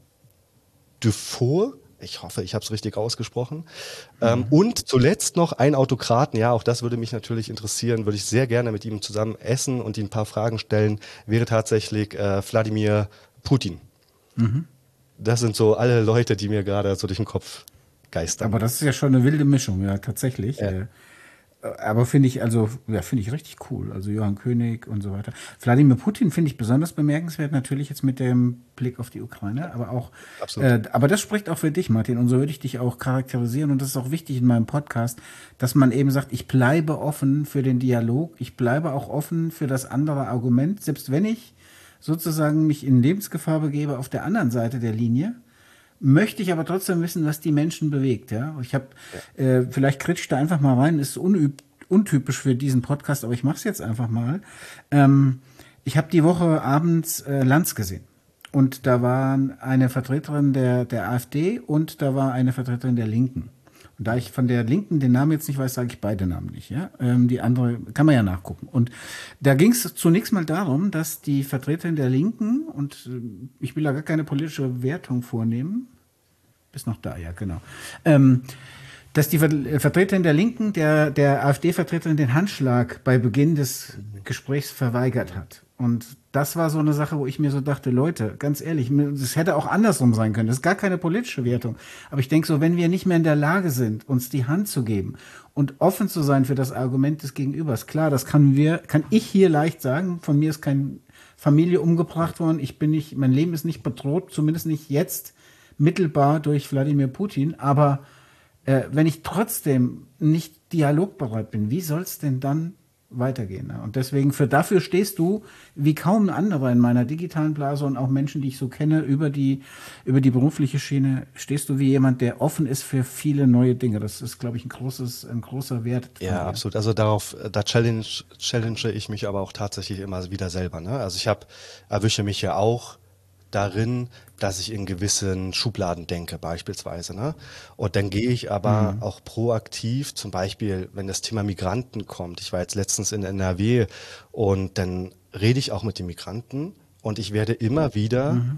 Dufour. Ich hoffe, ich habe es richtig ausgesprochen. Mhm. Ähm, und zuletzt noch ein Autokraten, ja, auch das würde mich natürlich interessieren, würde ich sehr gerne mit ihm zusammen essen und ihm ein paar Fragen stellen, wäre tatsächlich äh, Wladimir Putin. Mhm. Das sind so alle Leute, die mir gerade so durch den Kopf geistern. Aber das ist ja schon eine wilde Mischung, ja, tatsächlich. Ja. Äh, aber finde ich, also, ja, finde ich richtig cool. Also Johann König und so weiter. Wladimir Putin finde ich besonders bemerkenswert, natürlich jetzt mit dem Blick auf die Ukraine, aber auch, äh, aber das spricht auch für dich, Martin, und so würde ich dich auch charakterisieren, und das ist auch wichtig in meinem Podcast, dass man eben sagt, ich bleibe offen für den Dialog, ich bleibe auch offen für das andere Argument, selbst wenn ich sozusagen mich in Lebensgefahr begebe auf der anderen Seite der Linie, möchte ich aber trotzdem wissen, was die Menschen bewegt. Ja, ich habe ja. äh, vielleicht kritisch da einfach mal rein, ist unüb, untypisch für diesen Podcast, aber ich mache es jetzt einfach mal. Ähm, ich habe die Woche abends äh, Lanz gesehen und da war eine Vertreterin der der AfD und da war eine Vertreterin der Linken. Und da ich von der Linken den Namen jetzt nicht weiß, sage ich beide Namen nicht. Ja, ähm, die andere kann man ja nachgucken. Und da ging es zunächst mal darum, dass die Vertreterin der Linken, und äh, ich will da gar keine politische Wertung vornehmen, bist noch da, ja, genau. Ähm, dass die Vertreterin der Linken, der, der AfD-Vertreterin den Handschlag bei Beginn des Gesprächs verweigert hat. Und das war so eine Sache, wo ich mir so dachte, Leute, ganz ehrlich, es hätte auch andersrum sein können. Das ist gar keine politische Wertung. Aber ich denke so, wenn wir nicht mehr in der Lage sind, uns die Hand zu geben und offen zu sein für das Argument des Gegenübers, klar, das kann wir, kann ich hier leicht sagen. Von mir ist keine Familie umgebracht worden. Ich bin nicht, mein Leben ist nicht bedroht, zumindest nicht jetzt mittelbar durch Wladimir Putin, aber äh, wenn ich trotzdem nicht dialogbereit bin, wie soll es denn dann weitergehen? Ne? Und deswegen, für dafür stehst du wie kaum ein anderer in meiner digitalen Blase und auch Menschen, die ich so kenne, über die, über die berufliche Schiene, stehst du wie jemand, der offen ist für viele neue Dinge. Das ist, glaube ich, ein großes, ein großer Wert. Ja, dir. Absolut. Also darauf, da challenge, challenge ich mich aber auch tatsächlich immer wieder selber. Ne? Also ich habe, erwische mich ja auch darin, dass ich in gewissen Schubladen denke beispielsweise. Ne? Und dann gehe ich aber mhm. auch proaktiv, zum Beispiel, wenn das Thema Migranten kommt. Ich war jetzt letztens in N R W und dann rede ich auch mit den Migranten und ich werde immer wieder mhm.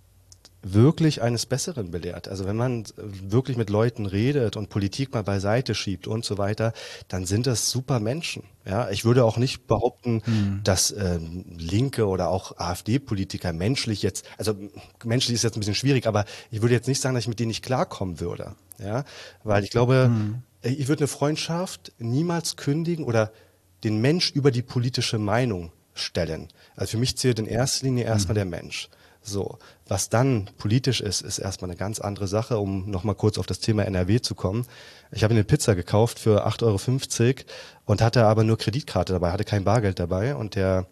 wirklich eines Besseren belehrt. Also wenn man wirklich mit Leuten redet und Politik mal beiseite schiebt und so weiter, dann sind das super Menschen. Ja, ich würde auch nicht behaupten, mhm. dass ähm, Linke oder auch AfD-Politiker menschlich jetzt, also menschlich ist jetzt ein bisschen schwierig, aber ich würde jetzt nicht sagen, dass ich mit denen nicht klarkommen würde. Ja, weil ich glaube, mhm. ich würde eine Freundschaft niemals kündigen oder den Mensch über die politische Meinung stellen. Also für mich zählt in erster Linie erstmal mhm. der Mensch. So, was dann politisch ist, ist erstmal eine ganz andere Sache, um nochmal kurz auf das Thema N R W zu kommen. Ich habe eine Pizza gekauft für acht Euro fünfzig und hatte aber nur Kreditkarte dabei, hatte kein Bargeld dabei und der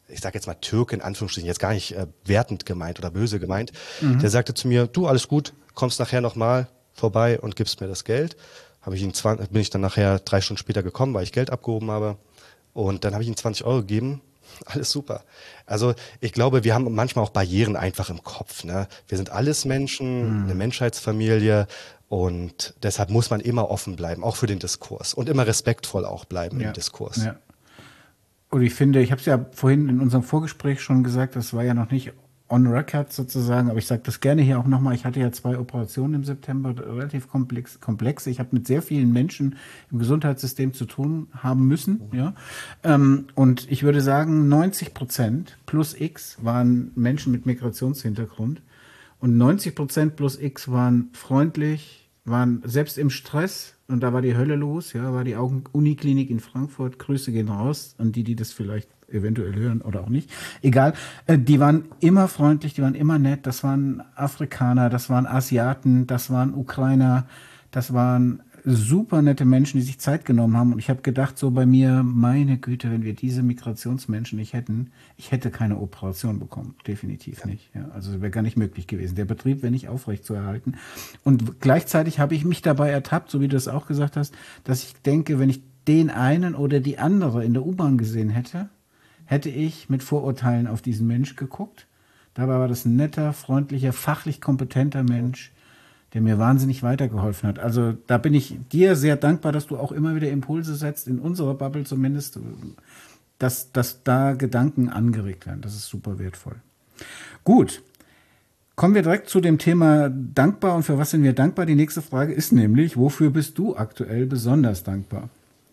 ich sage jetzt mal Türke in Anführungsstrichen, jetzt gar nicht äh, wertend gemeint oder böse gemeint, mhm. der sagte zu mir, du, alles gut, kommst nachher nochmal vorbei und gibst mir das Geld. Habe ich ihn zwanzig, bin ich dann nachher drei Stunden später gekommen, weil ich Geld abgehoben habe. Und dann habe ich ihm zwanzig Euro gegeben. Alles super. Also ich glaube, wir haben manchmal auch Barrieren einfach im Kopf. Ne? Wir sind alles Menschen, mhm. eine Menschheitsfamilie. Und deshalb muss man immer offen bleiben, auch für den Diskurs. Und immer respektvoll auch bleiben ja. im Diskurs. Ja. Und ich finde, ich habe es ja vorhin in unserem Vorgespräch schon gesagt, das war ja noch nicht on record sozusagen, aber ich sage das gerne hier auch nochmal. Ich hatte ja zwei Operationen im September, relativ komplex. komplex. Ich habe mit sehr vielen Menschen im Gesundheitssystem zu tun haben müssen. Mhm. Ja. Ähm, und ich würde sagen, neunzig Prozent plus X waren Menschen mit Migrationshintergrund. Und neunzig Prozent plus X waren freundlich, waren selbst im Stress, und da war die Hölle los, ja, war die Augen-Uniklinik in Frankfurt. Grüße gehen raus an die, die das vielleicht eventuell hören oder auch nicht. Egal, äh, die waren immer freundlich, die waren immer nett. Das waren Afrikaner, das waren Asiaten, das waren Ukrainer, das waren super nette Menschen, die sich Zeit genommen haben. Und ich habe gedacht, so bei mir, meine Güte, wenn wir diese Migrationsmenschen nicht hätten, ich hätte keine Operation bekommen. Definitiv ja. nicht. Ja, also wäre gar nicht möglich gewesen. Der Betrieb wäre nicht aufrecht zu erhalten. Und gleichzeitig habe ich mich dabei ertappt, so wie du es auch gesagt hast, dass ich denke, wenn ich den einen oder die andere in der U-Bahn gesehen hätte, hätte ich mit Vorurteilen auf diesen Mensch geguckt. Dabei war das ein netter, freundlicher, fachlich kompetenter Mensch, der mir wahnsinnig weitergeholfen hat. Also da bin ich dir sehr dankbar, dass du auch immer wieder Impulse setzt, in unserer Bubble zumindest, dass, dass da Gedanken angeregt werden. Das ist super wertvoll. Gut, kommen wir direkt zu dem Thema dankbar und für was sind wir dankbar? Die nächste Frage ist nämlich, wofür bist du aktuell besonders dankbar?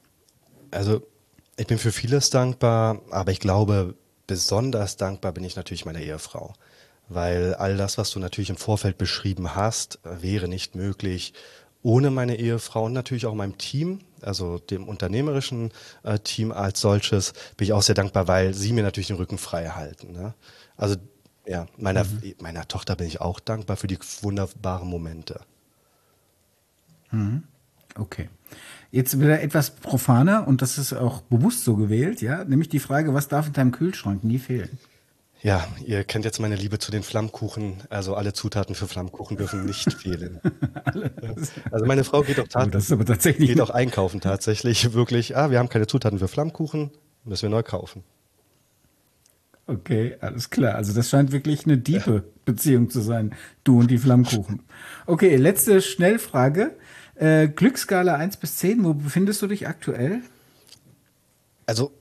Also ich bin für vieles dankbar, aber ich glaube, besonders dankbar bin ich natürlich meiner Ehefrau. Weil all das, was du natürlich im Vorfeld beschrieben hast, wäre nicht möglich ohne meine Ehefrau und natürlich auch meinem Team, also dem unternehmerischen äh, Team als solches, bin ich auch sehr dankbar, weil sie mir natürlich den Rücken frei halten. Ne? Also ja, meiner, mhm. meiner Tochter bin ich auch dankbar für die wunderbaren Momente. Mhm. Okay. Jetzt wieder etwas profaner und das ist auch bewusst so gewählt, ja, nämlich die Frage, was darf in deinem Kühlschrank nie fehlen? Ja, ihr kennt jetzt meine Liebe zu den Flammkuchen. Also alle Zutaten für Flammkuchen dürfen nicht fehlen. Also meine Frau geht auch, tat- oh, das ist aber tatsächlich geht auch einkaufen tatsächlich. Wirklich, ah, wir haben keine Zutaten für Flammkuchen, müssen wir neu kaufen. Okay, alles klar. Also das scheint wirklich eine tiefe Beziehung zu sein, du und die Flammkuchen. Okay, letzte Schnellfrage. Äh, Glücksskala eins bis zehn, wo befindest du dich aktuell? Also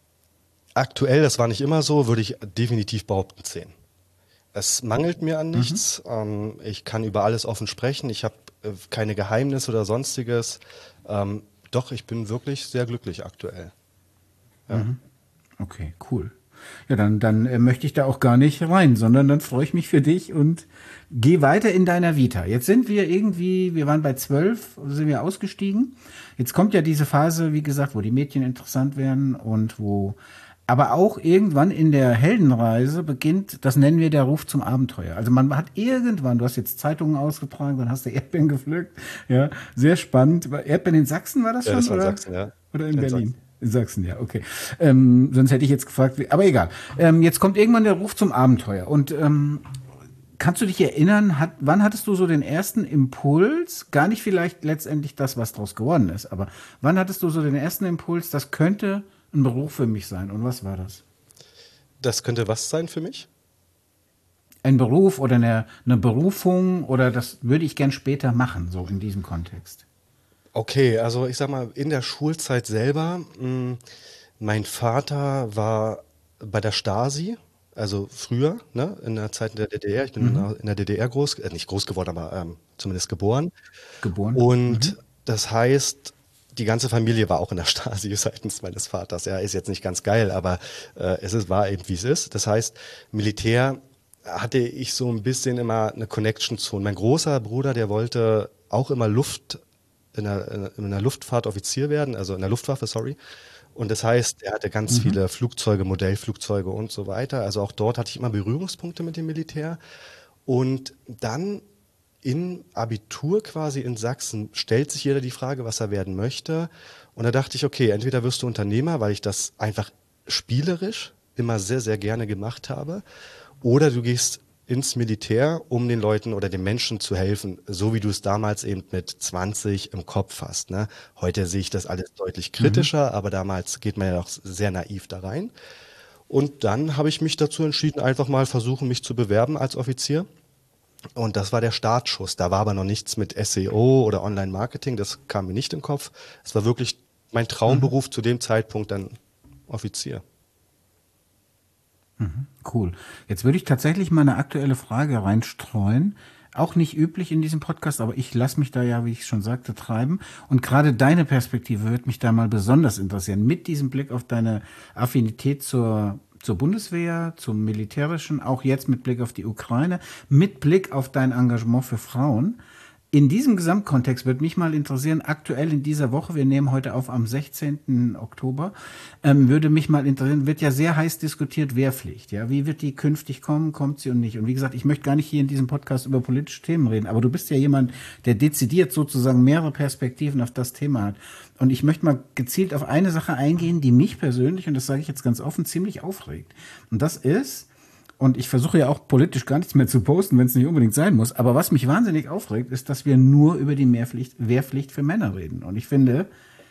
aktuell, das war nicht immer so, würde ich definitiv behaupten zehn. Es mangelt mir an nichts. Mhm. Ähm, ich kann über alles offen sprechen. Ich habe äh, keine Geheimnisse oder sonstiges. Ähm, doch, ich bin wirklich sehr glücklich aktuell. Ja. Mhm. Okay, cool. Ja, dann, dann äh, möchte ich da auch gar nicht rein, sondern dann freue ich mich für dich und geh weiter in deiner Vita. Jetzt sind wir irgendwie, wir waren bei zwölf, sind wir ausgestiegen. Jetzt kommt ja diese Phase, wie gesagt, wo die Mädchen interessant werden und wo aber auch irgendwann in der Heldenreise beginnt, das nennen wir der Ruf zum Abenteuer. Also man hat irgendwann, du hast jetzt Zeitungen ausgetragen, dann hast du Erdbeeren gepflückt. Ja, sehr spannend. Erdbeeren in Sachsen war das ja, schon? Das war oder? in Sachsen, ja. Oder in, in Berlin? Sachsen. In Sachsen, ja, okay. Ähm, sonst hätte ich jetzt gefragt, wie, aber egal. Ähm, jetzt kommt irgendwann der Ruf zum Abenteuer. Und ähm, kannst du dich erinnern, hat, wann hattest du so den ersten Impuls? Gar nicht vielleicht letztendlich das, was draus geworden ist, aber wann hattest du so den ersten Impuls, das könnte ein Beruf für mich sein? Und was war das? Das könnte was sein für mich? Ein Beruf oder eine, eine Berufung oder das würde ich gern später machen, so in diesem Kontext. Okay, also ich sag mal, in der Schulzeit selber, mh, mein Vater war bei der Stasi, also früher, ne, in der Zeit der D D R. Ich bin Mhm. in der D D R groß, äh, nicht groß geworden, aber ähm, zumindest geboren. Geboren. Und Mhm. das heißt, die ganze Familie war auch in der Stasi seitens meines Vaters. Ja, ist jetzt nicht ganz geil, aber äh, es ist, war eben, wie es ist. Das heißt, Militär hatte ich so ein bisschen immer eine Connection zu. Und mein großer Bruder, der wollte auch immer Luft, in der, in der Luftfahrt Offizier werden, also in der Luftwaffe, sorry. Und das heißt, er hatte ganz Mhm. viele Flugzeuge, Modellflugzeuge und so weiter. Also auch dort hatte ich immer Berührungspunkte mit dem Militär. Und dann im Abitur quasi in Sachsen stellt sich jeder die Frage, was er werden möchte. Und da dachte ich, okay, entweder wirst du Unternehmer, weil ich das einfach spielerisch immer sehr, sehr gerne gemacht habe. Oder du gehst ins Militär, um den Leuten oder den Menschen zu helfen, so wie du es damals eben mit zwanzig im Kopf hast. Ne? Heute sehe ich das alles deutlich kritischer, mhm. aber damals geht man ja noch sehr naiv da rein. Und dann habe ich mich dazu entschieden, einfach mal versuchen, mich zu bewerben als Offizier. Und das war der Startschuss. Da war aber noch nichts mit S E O oder Online-Marketing, das kam mir nicht in den Kopf. Es war wirklich mein Traumberuf mhm. zu dem Zeitpunkt dann Offizier. Cool. Jetzt würde ich tatsächlich mal eine aktuelle Frage reinstreuen. Auch nicht üblich in diesem Podcast, aber ich lasse mich da ja, wie ich schon sagte, treiben. Und gerade deine Perspektive würde mich da mal besonders interessieren. Mit diesem Blick auf deine Affinität zur, zur Bundeswehr, zum Militärischen, auch jetzt mit Blick auf die Ukraine, mit Blick auf dein Engagement für Frauen. In diesem Gesamtkontext würde mich mal interessieren, aktuell in dieser Woche, wir nehmen heute auf am sechzehnten Oktober, ähm, würde mich mal interessieren, wird ja sehr heiß diskutiert, Wehrpflicht. Ja, wie wird die künftig kommen, kommt sie und nicht? Und wie gesagt, ich möchte gar nicht hier in diesem Podcast über politische Themen reden, aber du bist ja jemand, der dezidiert sozusagen mehrere Perspektiven auf das Thema hat. Und ich möchte mal gezielt auf eine Sache eingehen, die mich persönlich, und das sage ich jetzt ganz offen, ziemlich aufregt. Und das ist, und ich versuche ja auch politisch gar nichts mehr zu posten, wenn es nicht unbedingt sein muss. Aber was mich wahnsinnig aufregt, ist, dass wir nur über die Mehrpflicht, Wehrpflicht für Männer reden. Und ich finde,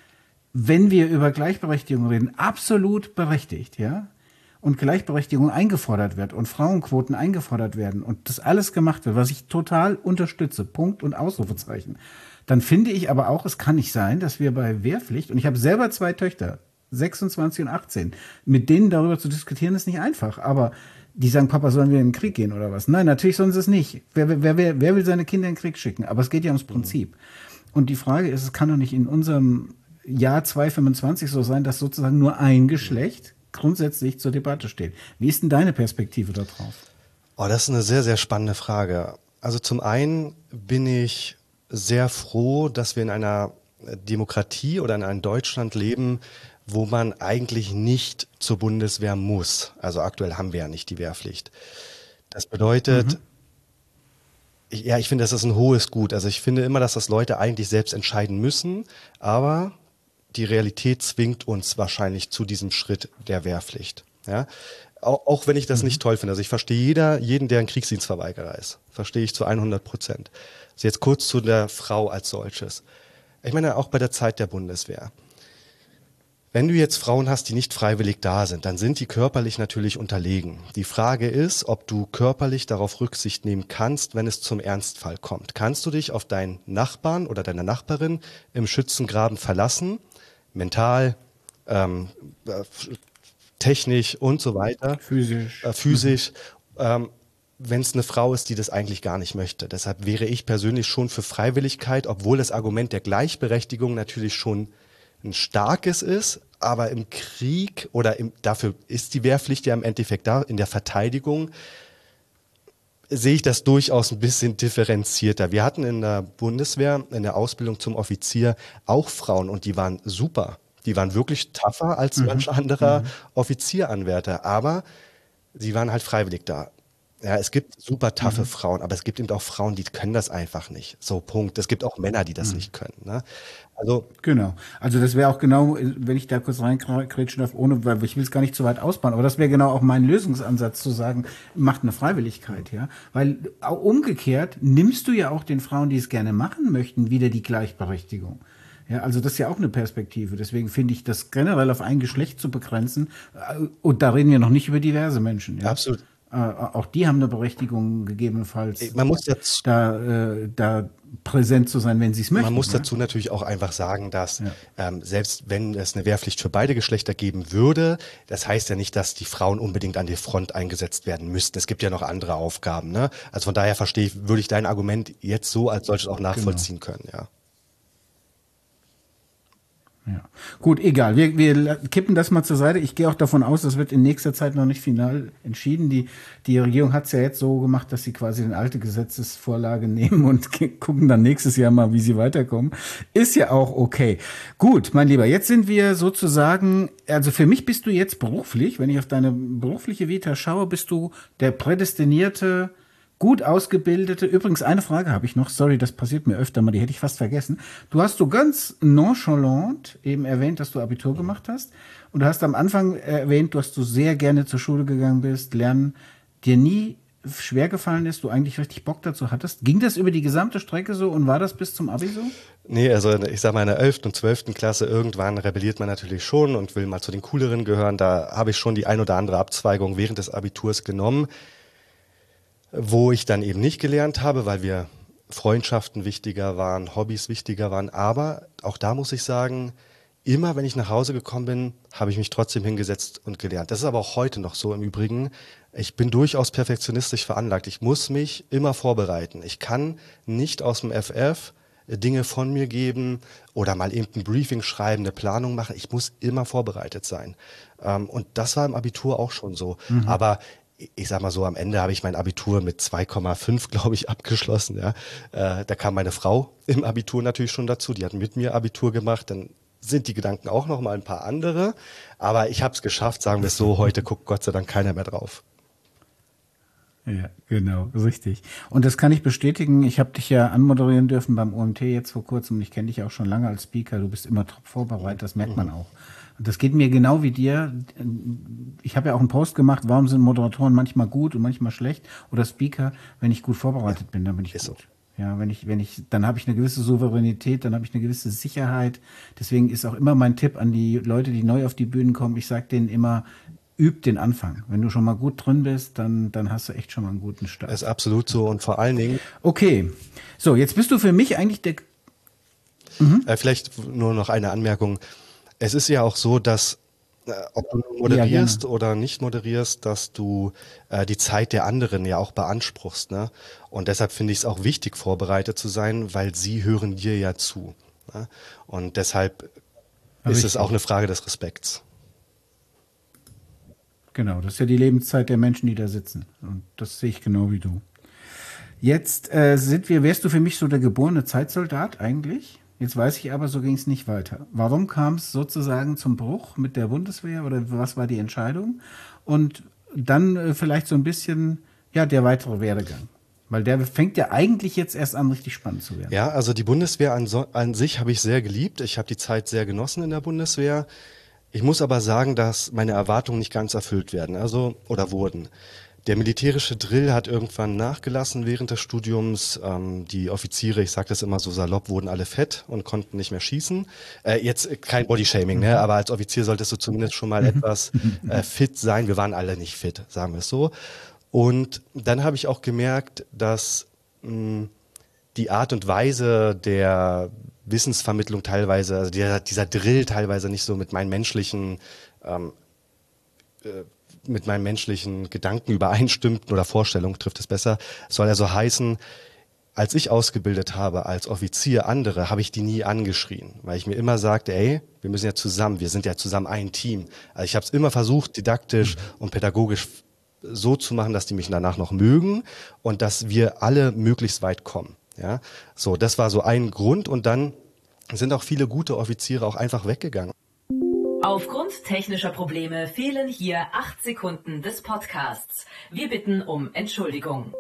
wenn wir über Gleichberechtigung reden, absolut berechtigt, ja, und Gleichberechtigung eingefordert wird und Frauenquoten eingefordert werden und das alles gemacht wird, was ich total unterstütze, Punkt und Ausrufezeichen, dann finde ich aber auch, es kann nicht sein, dass wir bei Wehrpflicht, und ich habe selber zwei Töchter, sechsundzwanzig und achtzehn, mit denen darüber zu diskutieren, ist nicht einfach, aber die sagen, Papa, sollen wir in den Krieg gehen oder was? Nein, natürlich sollen sie es nicht. Wer, wer, wer, wer will seine Kinder in den Krieg schicken? Aber es geht ja ums Prinzip. Und die Frage ist, es kann doch nicht in unserem Jahr zweitausendfünfundzwanzig so sein, dass sozusagen nur ein Geschlecht grundsätzlich zur Debatte steht. Wie ist denn deine Perspektive darauf? Oh, das ist eine sehr, sehr spannende Frage. Also zum einen bin ich sehr froh, dass wir in einer Demokratie oder in einem Deutschland leben, wo man eigentlich nicht zur Bundeswehr muss. Also aktuell haben wir ja nicht die Wehrpflicht. Das bedeutet, mhm. ich, ja, ich finde, das ist ein hohes Gut. Also ich finde immer, dass das Leute eigentlich selbst entscheiden müssen, aber die Realität zwingt uns wahrscheinlich zu diesem Schritt der Wehrpflicht. Ja? Auch, auch wenn ich das mhm. nicht toll finde. Also ich verstehe jeder, jeden, der ein Kriegsdienstverweigerer ist. Verstehe ich zu hundert Prozent. Also jetzt kurz zu der Frau als solches. Ich meine, auch bei der Zeit der Bundeswehr. Wenn du jetzt Frauen hast, die nicht freiwillig da sind, dann sind die körperlich natürlich unterlegen. Die Frage ist, ob du körperlich darauf Rücksicht nehmen kannst, wenn es zum Ernstfall kommt. Kannst du dich auf deinen Nachbarn oder deine Nachbarin im Schützengraben verlassen, mental, ähm, äh, technisch und so weiter, physisch, äh, physisch ähm, wenn es eine Frau ist, die das eigentlich gar nicht möchte. Deshalb wäre ich persönlich schon für Freiwilligkeit, obwohl das Argument der Gleichberechtigung natürlich schon ein starkes ist, aber im Krieg oder im, dafür ist die Wehrpflicht ja im Endeffekt da, in der Verteidigung sehe ich das durchaus ein bisschen differenzierter. Wir hatten in der Bundeswehr, in der Ausbildung zum Offizier auch Frauen und die waren super. Die waren wirklich tougher als mhm. manch anderer mhm. Offizieranwärter, aber sie waren halt freiwillig da. Ja, es gibt super taffe mhm. Frauen, aber es gibt eben auch Frauen, die können das einfach nicht. So, Punkt. Es gibt auch Männer, die das mhm. nicht können. Ne? Also genau. Also das wäre auch genau, wenn ich da kurz reinkrätschen darf, ohne, weil ich will es gar nicht zu weit ausbauen, aber das wäre genau auch mein Lösungsansatz zu sagen, macht eine Freiwilligkeit, ja. Weil auch umgekehrt nimmst du ja auch den Frauen, die es gerne machen möchten, wieder die Gleichberechtigung. Ja, also das ist ja auch eine Perspektive. Deswegen finde ich das generell auf ein Geschlecht zu begrenzen. Und da reden wir noch nicht über diverse Menschen. Ja? Absolut. Äh, auch die haben eine Berechtigung gegebenenfalls, man muss dazu, da, äh, da präsent zu sein, wenn sie es möchten. Man muss ja? dazu natürlich auch einfach sagen, dass ja. ähm, selbst wenn es eine Wehrpflicht für beide Geschlechter geben würde, das heißt ja nicht, dass die Frauen unbedingt an der Front eingesetzt werden müssten. Es gibt ja noch andere Aufgaben. Ne? Also von daher verstehe ich, würde ich dein Argument jetzt so als solches auch nachvollziehen genau. können. Ja. Ja. Gut, egal. Wir, wir kippen das mal zur Seite. Ich gehe auch davon aus, das wird in nächster Zeit noch nicht final entschieden. Die, die Regierung hat es ja jetzt so gemacht, dass sie quasi eine alte Gesetzesvorlage nehmen und gucken dann nächstes Jahr mal, wie sie weiterkommen. Ist ja auch okay. Gut, mein Lieber, jetzt sind wir sozusagen, also für mich bist du jetzt beruflich, wenn ich auf deine berufliche Vita schaue, bist du der prädestinierte, gut ausgebildete, übrigens eine Frage habe ich noch, sorry, das passiert mir öfter mal, die hätte ich fast vergessen. Du hast so ganz nonchalant eben erwähnt, dass du Abitur gemacht hast Und du hast am Anfang erwähnt, dass du sehr gerne zur Schule gegangen bist, lernen, dir nie schwer gefallen ist, du eigentlich richtig Bock dazu hattest. Ging das über die gesamte Strecke so und war das bis zum Abi so? Nee, also ich sag mal, in der elften und zwölften Klasse irgendwann rebelliert man natürlich schon und will mal zu den Cooleren gehören. Da habe ich schon die ein oder andere Abzweigung während des Abiturs genommen, wo ich dann eben nicht gelernt habe, weil wir Freundschaften wichtiger waren, Hobbys wichtiger waren. Aber auch da muss ich sagen, immer wenn ich nach Hause gekommen bin, habe ich mich trotzdem hingesetzt und gelernt. Das ist aber auch heute noch so im Übrigen. Ich bin durchaus perfektionistisch veranlagt. Ich muss mich immer vorbereiten. Ich kann nicht aus dem F F Dinge von mir geben oder mal eben ein Briefing schreiben, eine Planung machen. Ich muss immer vorbereitet sein. Und das war im Abitur auch schon so. Mhm. Aber ich sag mal so, am Ende habe ich mein Abitur mit zwei Komma fünf, glaube ich, abgeschlossen. Ja. Da kam meine Frau im Abitur natürlich schon dazu. Die hat mit mir Abitur gemacht. Dann sind die Gedanken auch noch mal ein paar andere. Aber ich habe es geschafft, sagen wir es so. Heute guckt Gott sei Dank keiner mehr drauf. Ja, genau, richtig. Und das kann ich bestätigen. Ich habe dich ja anmoderieren dürfen beim O M T jetzt vor kurzem. Ich kenne dich auch schon lange als Speaker. Du bist immer top vorbereitet, das merkt man auch. Und das geht mir genau wie dir. Ich habe ja auch einen Post gemacht, warum sind Moderatoren manchmal gut und manchmal schlecht oder Speaker. Wenn ich gut vorbereitet ja, bin, dann bin ich gut. So. Ja, wenn ich, wenn ich, dann habe ich eine gewisse Souveränität, dann habe ich eine gewisse Sicherheit. Deswegen ist auch immer mein Tipp an die Leute, die neu auf die Bühnen kommen. Ich sage denen immer, üb den Anfang. Wenn du schon mal gut drin bist, dann, dann hast du echt schon mal einen guten Start. Das ist absolut so und vor allen Dingen. Okay. So, jetzt bist du für mich eigentlich der. Mhm. Äh, vielleicht nur noch eine Anmerkung. Es ist ja auch so, dass, äh, ob du moderierst ja, oder nicht moderierst, dass du äh, die Zeit der anderen ja auch beanspruchst. Ne? Und deshalb finde ich es auch wichtig, vorbereitet zu sein, weil sie hören dir ja zu. Ne? Und deshalb ja, ist richtig. Es auch eine Frage des Respekts. Genau, das ist ja die Lebenszeit der Menschen, die da sitzen. Und das sehe ich genau wie du. Jetzt äh, sind wir, wärst du für mich so der geborene Zeitsoldat eigentlich? Jetzt weiß ich aber, so ging es nicht weiter. Warum kam es sozusagen zum Bruch mit der Bundeswehr oder was war die Entscheidung? Und dann äh, vielleicht so ein bisschen, ja, der weitere Werdegang. Weil der fängt ja eigentlich jetzt erst an, richtig spannend zu werden. Ja, also die Bundeswehr an, so, an sich habe ich sehr geliebt. Ich habe die Zeit sehr genossen in der Bundeswehr. Ich muss aber sagen, dass meine Erwartungen nicht ganz erfüllt werden, also oder wurden. Der militärische Drill hat irgendwann nachgelassen während des Studiums. Ähm, die Offiziere, ich sage das immer so salopp, wurden alle fett und konnten nicht mehr schießen. Äh, jetzt kein Bodyshaming, ne? Aber als Offizier solltest du zumindest schon mal etwas äh, fit sein. Wir waren alle nicht fit, sagen wir es so. Und dann habe ich auch gemerkt, dass mh, die Art und Weise der Wissensvermittlung teilweise, also dieser, dieser Drill teilweise nicht so mit meinen menschlichen ähm, äh, mit meinen menschlichen Gedanken übereinstimmten oder Vorstellungen trifft es besser, soll also heißen, als ich ausgebildet habe als Offizier andere, habe ich die nie angeschrien, weil ich mir immer sagte, ey, wir müssen ja zusammen, wir sind ja zusammen ein Team. Also ich habe es immer versucht, didaktisch und pädagogisch so zu machen, dass die mich danach noch mögen und dass wir alle möglichst weit kommen. Ja, so, das war so ein Grund und dann sind auch viele gute Offiziere auch einfach weggegangen. Aufgrund technischer Probleme fehlen hier acht Sekunden des Podcasts. Wir bitten um Entschuldigung.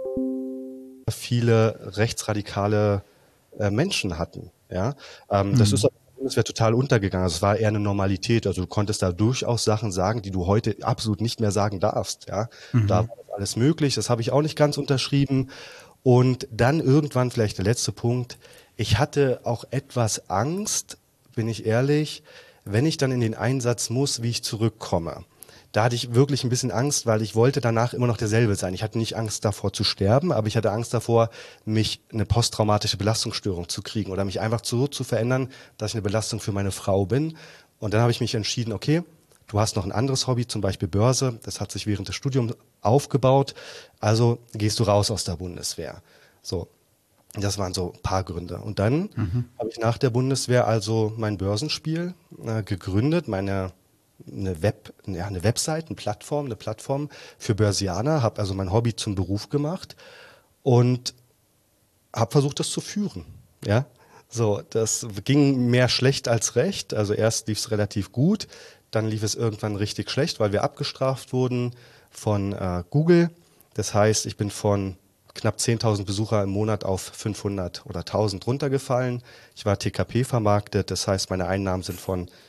Viele rechtsradikale äh, Menschen hatten, ja, ähm, mhm. das ist das wäre total untergegangen. Es war eher eine Normalität. Also du konntest da durchaus Sachen sagen, die du heute absolut nicht mehr sagen darfst. Ja, mhm. Da war alles möglich. Das habe ich auch nicht ganz unterschrieben. Und dann irgendwann vielleicht der letzte Punkt. Ich hatte auch etwas Angst, bin ich ehrlich, wenn ich dann in den Einsatz muss, wie ich zurückkomme. Da hatte ich wirklich ein bisschen Angst, weil ich wollte danach immer noch derselbe sein. Ich hatte nicht Angst davor zu sterben, aber ich hatte Angst davor, mich eine posttraumatische Belastungsstörung zu kriegen oder mich einfach so zu verändern, dass ich eine Belastung für meine Frau bin. Und dann habe ich mich entschieden, okay, du hast noch ein anderes Hobby, zum Beispiel Börse. Das hat sich während des Studiums aufgebaut. Also gehst du raus aus der Bundeswehr. So, das waren so ein paar Gründe. Und dann mhm. habe ich nach der Bundeswehr also mein Börsenspiel äh, gegründet, meine eine Web, ja, eine Website, eine Plattform, eine Plattform für Börsianer, habe also mein Hobby zum Beruf gemacht und habe versucht, das zu führen. Ja, so, das ging mehr schlecht als recht. Also erst lief es relativ gut, dann lief es irgendwann richtig schlecht, weil wir abgestraft wurden von äh, Google. Das heißt, ich bin von knapp zehntausend Besucher im Monat auf fünfhundert oder tausend runtergefallen. Ich war T K P vermarktet, das heißt, meine Einnahmen sind von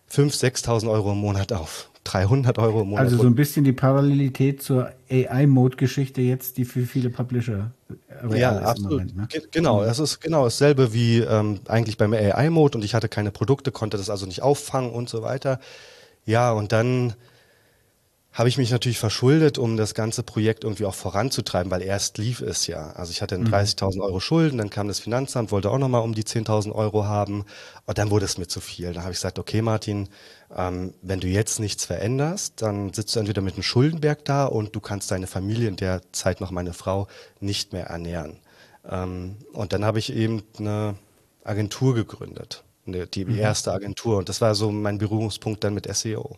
fünftausend, sechstausend Euro im Monat auf dreihundert Euro im Monat. Also so ein bisschen die Parallelität zur A I-Mode-Geschichte jetzt, die für viele Publisher real Ja, ist absolut. im Moment. Ne? Ge- Genau, es ist genau dasselbe wie ähm, eigentlich beim A I-Mode, und ich hatte keine Produkte, konnte das also nicht auffangen und so weiter. Ja, und dann habe ich mich natürlich verschuldet, um das ganze Projekt irgendwie auch voranzutreiben, weil erst lief es ja. Also ich hatte dann dreißigtausend Euro Schulden, dann kam das Finanzamt, wollte auch nochmal um die zehntausend Euro haben, und dann wurde es mir zu viel. Da habe ich gesagt, okay Martin, ähm, wenn du jetzt nichts veränderst, dann sitzt du entweder mit einem Schuldenberg da und du kannst deine Familie, in der Zeit noch meine Frau, nicht mehr ernähren. Ähm, und dann habe ich eben eine Agentur gegründet, eine, die erste Agentur, und das war so mein Berührungspunkt dann mit S E O.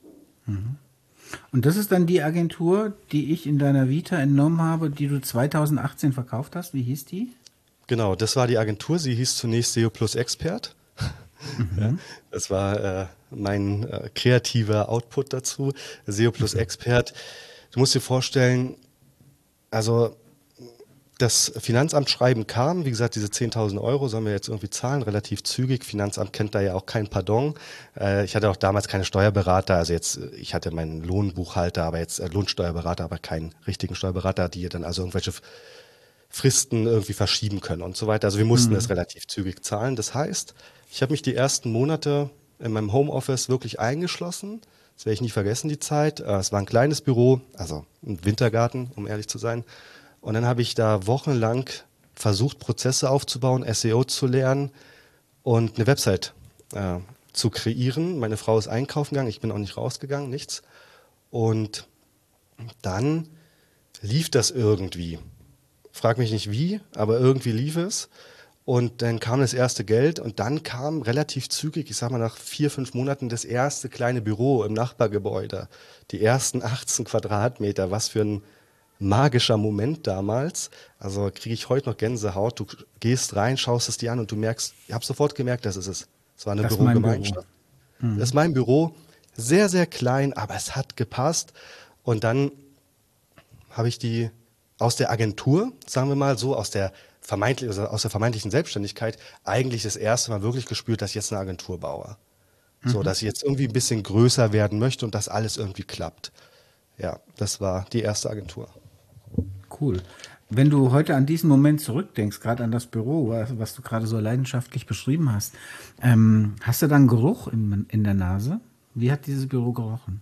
Und das ist dann die Agentur, die ich in deiner Vita entnommen habe, die du zweitausendachtzehn verkauft hast. Wie hieß die? Genau, das war die Agentur. Sie hieß zunächst S E O Plus Expert. Ja, das war äh, mein äh, kreativer Output dazu. S E O Plus Expert. Du musst dir vorstellen, also das Finanzamtsschreiben kam, wie gesagt, diese zehntausend Euro sollen wir jetzt irgendwie zahlen, relativ zügig. Finanzamt kennt da ja auch kein Pardon. Äh, ich hatte auch damals keine Steuerberater, also jetzt, äh, ich hatte meinen Lohnbuchhalter, aber jetzt äh, Lohnsteuerberater, aber keinen richtigen Steuerberater, die dann also irgendwelche F- Fristen irgendwie verschieben können und so weiter. Also wir mussten es relativ zügig zahlen. Das heißt, ich habe mich die ersten Monate in meinem Homeoffice wirklich eingeschlossen. Das werde ich nie vergessen, die Zeit. Äh, Es war ein kleines Büro, also ein Wintergarten, um ehrlich zu sein. Und dann habe ich da wochenlang versucht, Prozesse aufzubauen, S E O zu lernen und eine Website äh, zu kreieren. Meine Frau ist einkaufen gegangen, ich bin auch nicht rausgegangen, nichts. Und dann lief das irgendwie. Frag mich nicht wie, aber irgendwie lief es. Und dann kam das erste Geld, und dann kam relativ zügig, ich sag mal nach vier, fünf Monaten, das erste kleine Büro im Nachbargebäude. Die ersten achtzehn Quadratmeter, was für ein magischer Moment damals. Also kriege ich heute noch Gänsehaut. Du gehst rein, schaust es dir an und du merkst, ich habe sofort gemerkt, das ist es. Es war eine Das ist mein Bürogemeinschaft. Das ist mein Büro. Sehr, sehr klein, aber es hat gepasst. Und dann habe ich die aus der Agentur, sagen wir mal so, aus der vermeintlich, also aus der vermeintlichen Selbstständigkeit eigentlich das erste Mal wirklich gespürt, dass ich jetzt eine Agentur baue. So, dass ich jetzt irgendwie ein bisschen größer werden möchte und dass alles irgendwie klappt. Ja, das war die erste Agentur. Cool. Wenn du heute an diesen Moment zurückdenkst, gerade an das Büro, was, was du gerade so leidenschaftlich beschrieben hast, ähm, hast du dann Geruch in, in der Nase? Wie hat dieses Büro gerochen?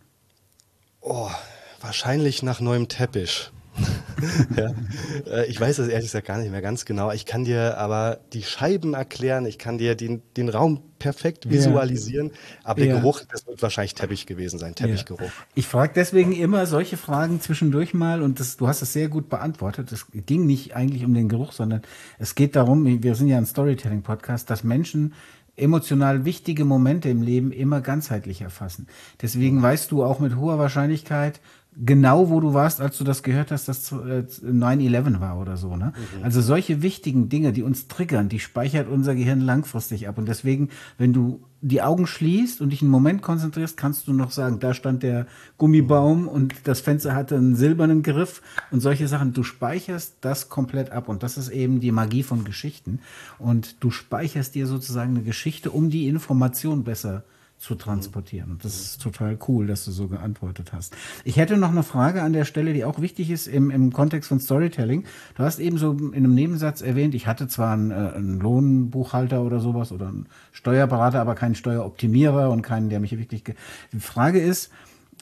Oh, wahrscheinlich nach neuem Teppich. Ja. Äh, Ich weiß das ehrlich gesagt gar nicht mehr ganz genau. Ich kann dir aber die Scheiben erklären, ich kann dir den, den Raum perfekt Ja. visualisieren, aber der Ja. Geruch, das wird wahrscheinlich Teppich gewesen sein, Teppichgeruch. Ich frage deswegen immer solche Fragen zwischendurch mal, und das, du hast es sehr gut beantwortet. Es ging nicht eigentlich um den Geruch, sondern es geht darum, wir sind ja ein Storytelling-Podcast, dass Menschen emotional wichtige Momente im Leben immer ganzheitlich erfassen. Deswegen weißt du auch mit hoher Wahrscheinlichkeit genau, wo du warst, als du das gehört hast, dass äh, neun elf war oder so. Ne? Also solche wichtigen Dinge, die uns triggern, die speichert unser Gehirn langfristig ab. Und deswegen, wenn du die Augen schließt und dich einen Moment konzentrierst, kannst du noch sagen, da stand der Gummibaum und das Fenster hatte einen silbernen Griff und solche Sachen. Du speicherst das komplett ab, und das ist eben die Magie von Geschichten. Und du speicherst dir sozusagen eine Geschichte, um die Information besser zu transportieren. Und das ist total cool, dass du so geantwortet hast. Ich hätte noch eine Frage an der Stelle, die auch wichtig ist im, im Kontext von Storytelling. Du hast eben so in einem Nebensatz erwähnt, ich hatte zwar einen, äh, einen Lohnbuchhalter oder sowas oder einen Steuerberater, aber keinen Steueroptimierer und keinen, der mich wirklich... Ge die Frage ist,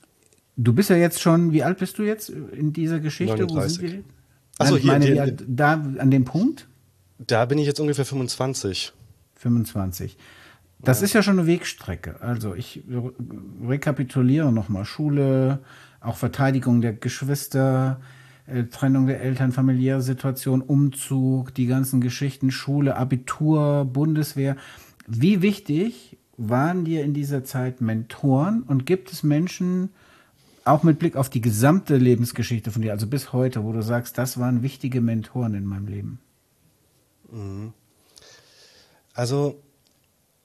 du bist ja jetzt schon, wie alt bist du jetzt in dieser Geschichte? neununddreißig. Wo sind wir? Ach so, Nein, ich hier, meine, die- ja, da an dem Punkt? Da bin ich jetzt ungefähr fünfundzwanzig. fünfundzwanzig. Das ist ja schon eine Wegstrecke. Also ich re- rekapituliere nochmal. Schule, auch Verteidigung der Geschwister, äh, Trennung der Eltern, familiäre Situation, Umzug, die ganzen Geschichten, Schule, Abitur, Bundeswehr. Wie wichtig waren dir in dieser Zeit Mentoren, und gibt es Menschen, auch mit Blick auf die gesamte Lebensgeschichte von dir, also bis heute, wo du sagst, das waren wichtige Mentoren in meinem Leben? Also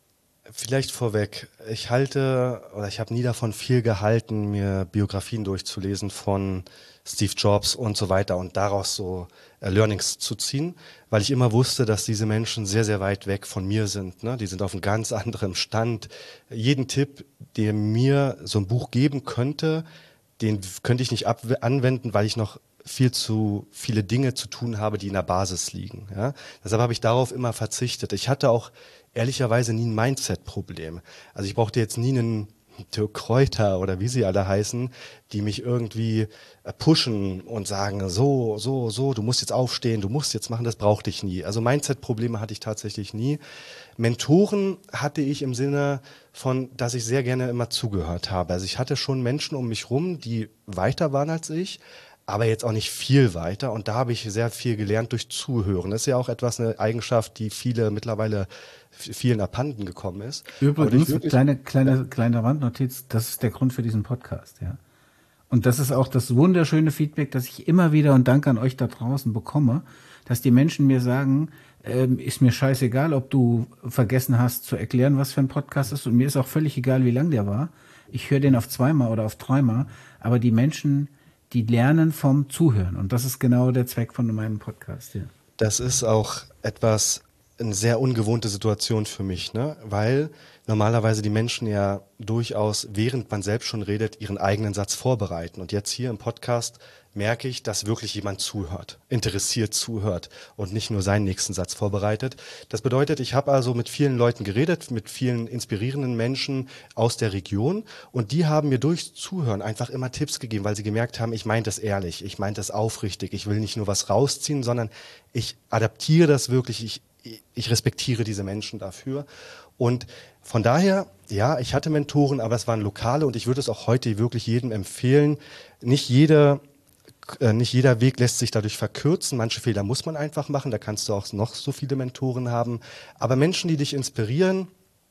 Vielleicht vorweg, ich halte oder ich habe nie davon viel gehalten, mir Biografien durchzulesen von Steve Jobs und so weiter und daraus so äh, Learnings zu ziehen, weil ich immer wusste, dass diese Menschen sehr, sehr weit weg von mir sind. Ne? Die sind auf einem ganz anderen Stand. Jeden Tipp, der mir so ein Buch geben könnte, den könnte ich nicht ab- anwenden, weil ich noch viel zu viele Dinge zu tun habe, die in der Basis liegen. Ja? Deshalb habe ich darauf immer verzichtet. Ich hatte auch ehrlicherweise nie ein Mindset-Problem. Also ich brauchte jetzt nie einen Dirk Kräuter oder wie sie alle heißen, die mich irgendwie äh, pushen und sagen, so, so, so, du musst jetzt aufstehen, du musst jetzt machen, das brauchte ich nie. Also Mindset-Probleme hatte ich tatsächlich nie. Mentoren hatte ich im Sinne von, dass ich sehr gerne immer zugehört habe. Also ich hatte schon Menschen um mich rum, die weiter waren als ich, aber jetzt auch nicht viel weiter. Und da habe ich sehr viel gelernt durch Zuhören. Das ist ja auch etwas, eine Eigenschaft, die viele mittlerweile vielen abhanden gekommen ist. Übrigens, kleine, kleine, kleine Randnotiz, das ist der Grund für diesen Podcast, ja. Und das ist auch das wunderschöne Feedback, das ich immer wieder und danke an euch da draußen bekomme, dass die Menschen mir sagen, ähm, ist mir scheißegal, ob du vergessen hast zu erklären, was für ein Podcast ist, und mir ist auch völlig egal, wie lang der war. Ich höre den auf zweimal oder auf dreimal, aber die Menschen, die lernen vom Zuhören, und das ist genau der Zweck von meinem Podcast, ja. Das ist auch etwas, eine sehr ungewohnte Situation für mich, ne? Weil normalerweise die Menschen ja durchaus, während man selbst schon redet, ihren eigenen Satz vorbereiten. Und jetzt hier im Podcast merke ich, dass wirklich jemand zuhört, interessiert zuhört und nicht nur seinen nächsten Satz vorbereitet. Das bedeutet, ich habe also mit vielen Leuten geredet, mit vielen inspirierenden Menschen aus der Region, und die haben mir durchs Zuhören einfach immer Tipps gegeben, weil sie gemerkt haben, ich meine das ehrlich, ich meine das aufrichtig, ich will nicht nur was rausziehen, sondern ich adaptiere das wirklich, ich ich respektiere diese Menschen dafür. Und von daher, ja, ich hatte Mentoren, aber es waren lokale, und ich würde es auch heute wirklich jedem empfehlen. Nicht jeder, äh, nicht jeder Weg lässt sich dadurch verkürzen. Manche Fehler muss man einfach machen, da kannst du auch noch so viele Mentoren haben. Aber Menschen, die dich inspirieren,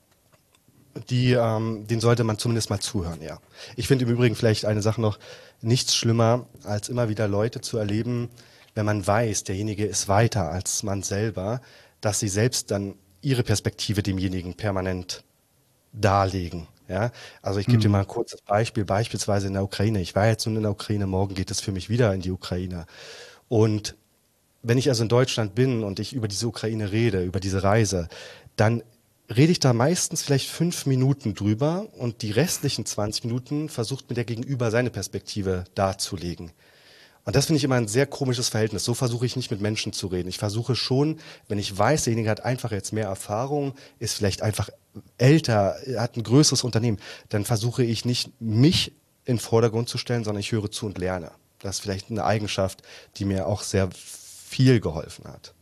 die, ähm, denen sollte man zumindest mal zuhören, ja. Ich finde im Übrigen vielleicht eine Sache noch, nichts schlimmer, als immer wieder Leute zu erleben, wenn man weiß, derjenige ist weiter als man selber, dass sie selbst dann ihre Perspektive demjenigen permanent darlegen. Ja? Also ich gebe mhm. dir mal ein kurzes Beispiel, beispielsweise in der Ukraine. Ich war jetzt nun in der Ukraine, morgen geht es für mich wieder in die Ukraine. Und wenn ich also in Deutschland bin und ich über diese Ukraine rede, über diese Reise, dann rede ich da meistens vielleicht fünf Minuten drüber, und die restlichen zwanzig Minuten versucht mir der Gegenüber seine Perspektive darzulegen. Und das finde ich immer ein sehr komisches Verhältnis. So versuche ich nicht mit Menschen zu reden. Ich versuche schon, wenn ich weiß, derjenige hat einfach jetzt mehr Erfahrung, ist vielleicht einfach älter, hat ein größeres Unternehmen, dann versuche ich nicht, mich in den Vordergrund zu stellen, sondern ich höre zu und lerne. Das ist vielleicht eine Eigenschaft, die mir auch sehr viel geholfen hat.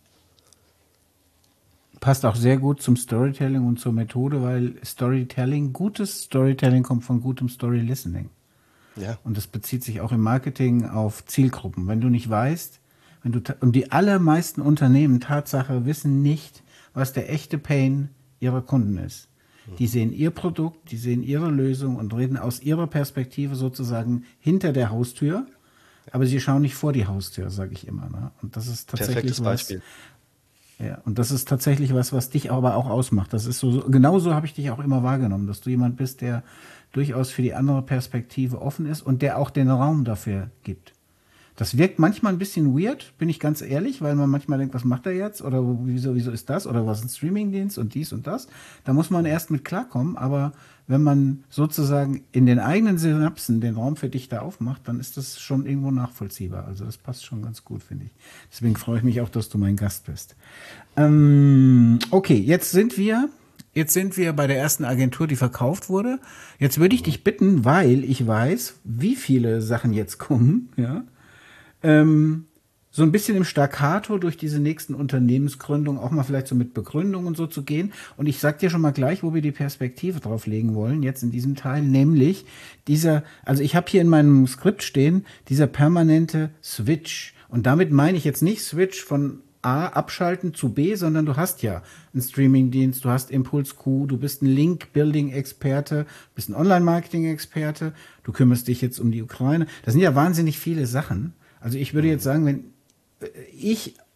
Passt auch sehr gut zum Storytelling und zur Methode, weil Storytelling, gutes Storytelling kommt von gutem Story Listening. Ja. Und das bezieht sich auch im Marketing auf Zielgruppen. Wenn du nicht weißt, wenn du und die allermeisten Unternehmen, Tatsache, wissen nicht, was der echte Pain ihrer Kunden ist. Mhm. Die sehen ihr Produkt, die sehen ihre Lösung und reden aus ihrer Perspektive sozusagen hinter der Haustür, aber sie schauen nicht vor die Haustür, sage ich immer. Ne? Und das ist tatsächlich perfektes was, Beispiel. Ja, und das ist tatsächlich was, was dich aber auch ausmacht. Das ist so, so genauso habe ich dich auch immer wahrgenommen, dass du jemand bist, der durchaus für die andere Perspektive offen ist und der auch den Raum dafür gibt. Das wirkt manchmal ein bisschen weird, bin ich ganz ehrlich, weil man manchmal denkt, was macht er jetzt? Oder wieso, wieso ist das? Oder was ist ein Streamingdienst und dies und das? Da muss man erst mit klarkommen, aber wenn man sozusagen in den eigenen Synapsen den Raum für dich da aufmacht, dann ist das schon irgendwo nachvollziehbar. Also das passt schon ganz gut, finde ich. Deswegen freue ich mich auch, dass du mein Gast bist. Ähm, okay, jetzt sind wir... Jetzt sind wir bei der ersten Agentur, die verkauft wurde. Jetzt würde ich dich bitten, weil ich weiß, wie viele Sachen jetzt kommen, ja, ähm, so ein bisschen im Staccato durch diese nächsten Unternehmensgründungen auch mal vielleicht so mit Begründung und so zu gehen. Und ich sag dir schon mal gleich, wo wir die Perspektive drauf legen wollen, jetzt in diesem Teil, nämlich dieser, also ich habe hier in meinem Skript stehen, dieser permanente Switch. Und damit meine ich jetzt nicht Switch von A abschalten zu B, sondern du hast ja einen Streamingdienst, du hast ImpulsQ, du bist ein Link-Building-Experte, bist ein Online-Marketing-Experte, du kümmerst dich jetzt um die Ukraine. Das sind ja wahnsinnig viele Sachen. Also ich würde jetzt sagen, wenn ich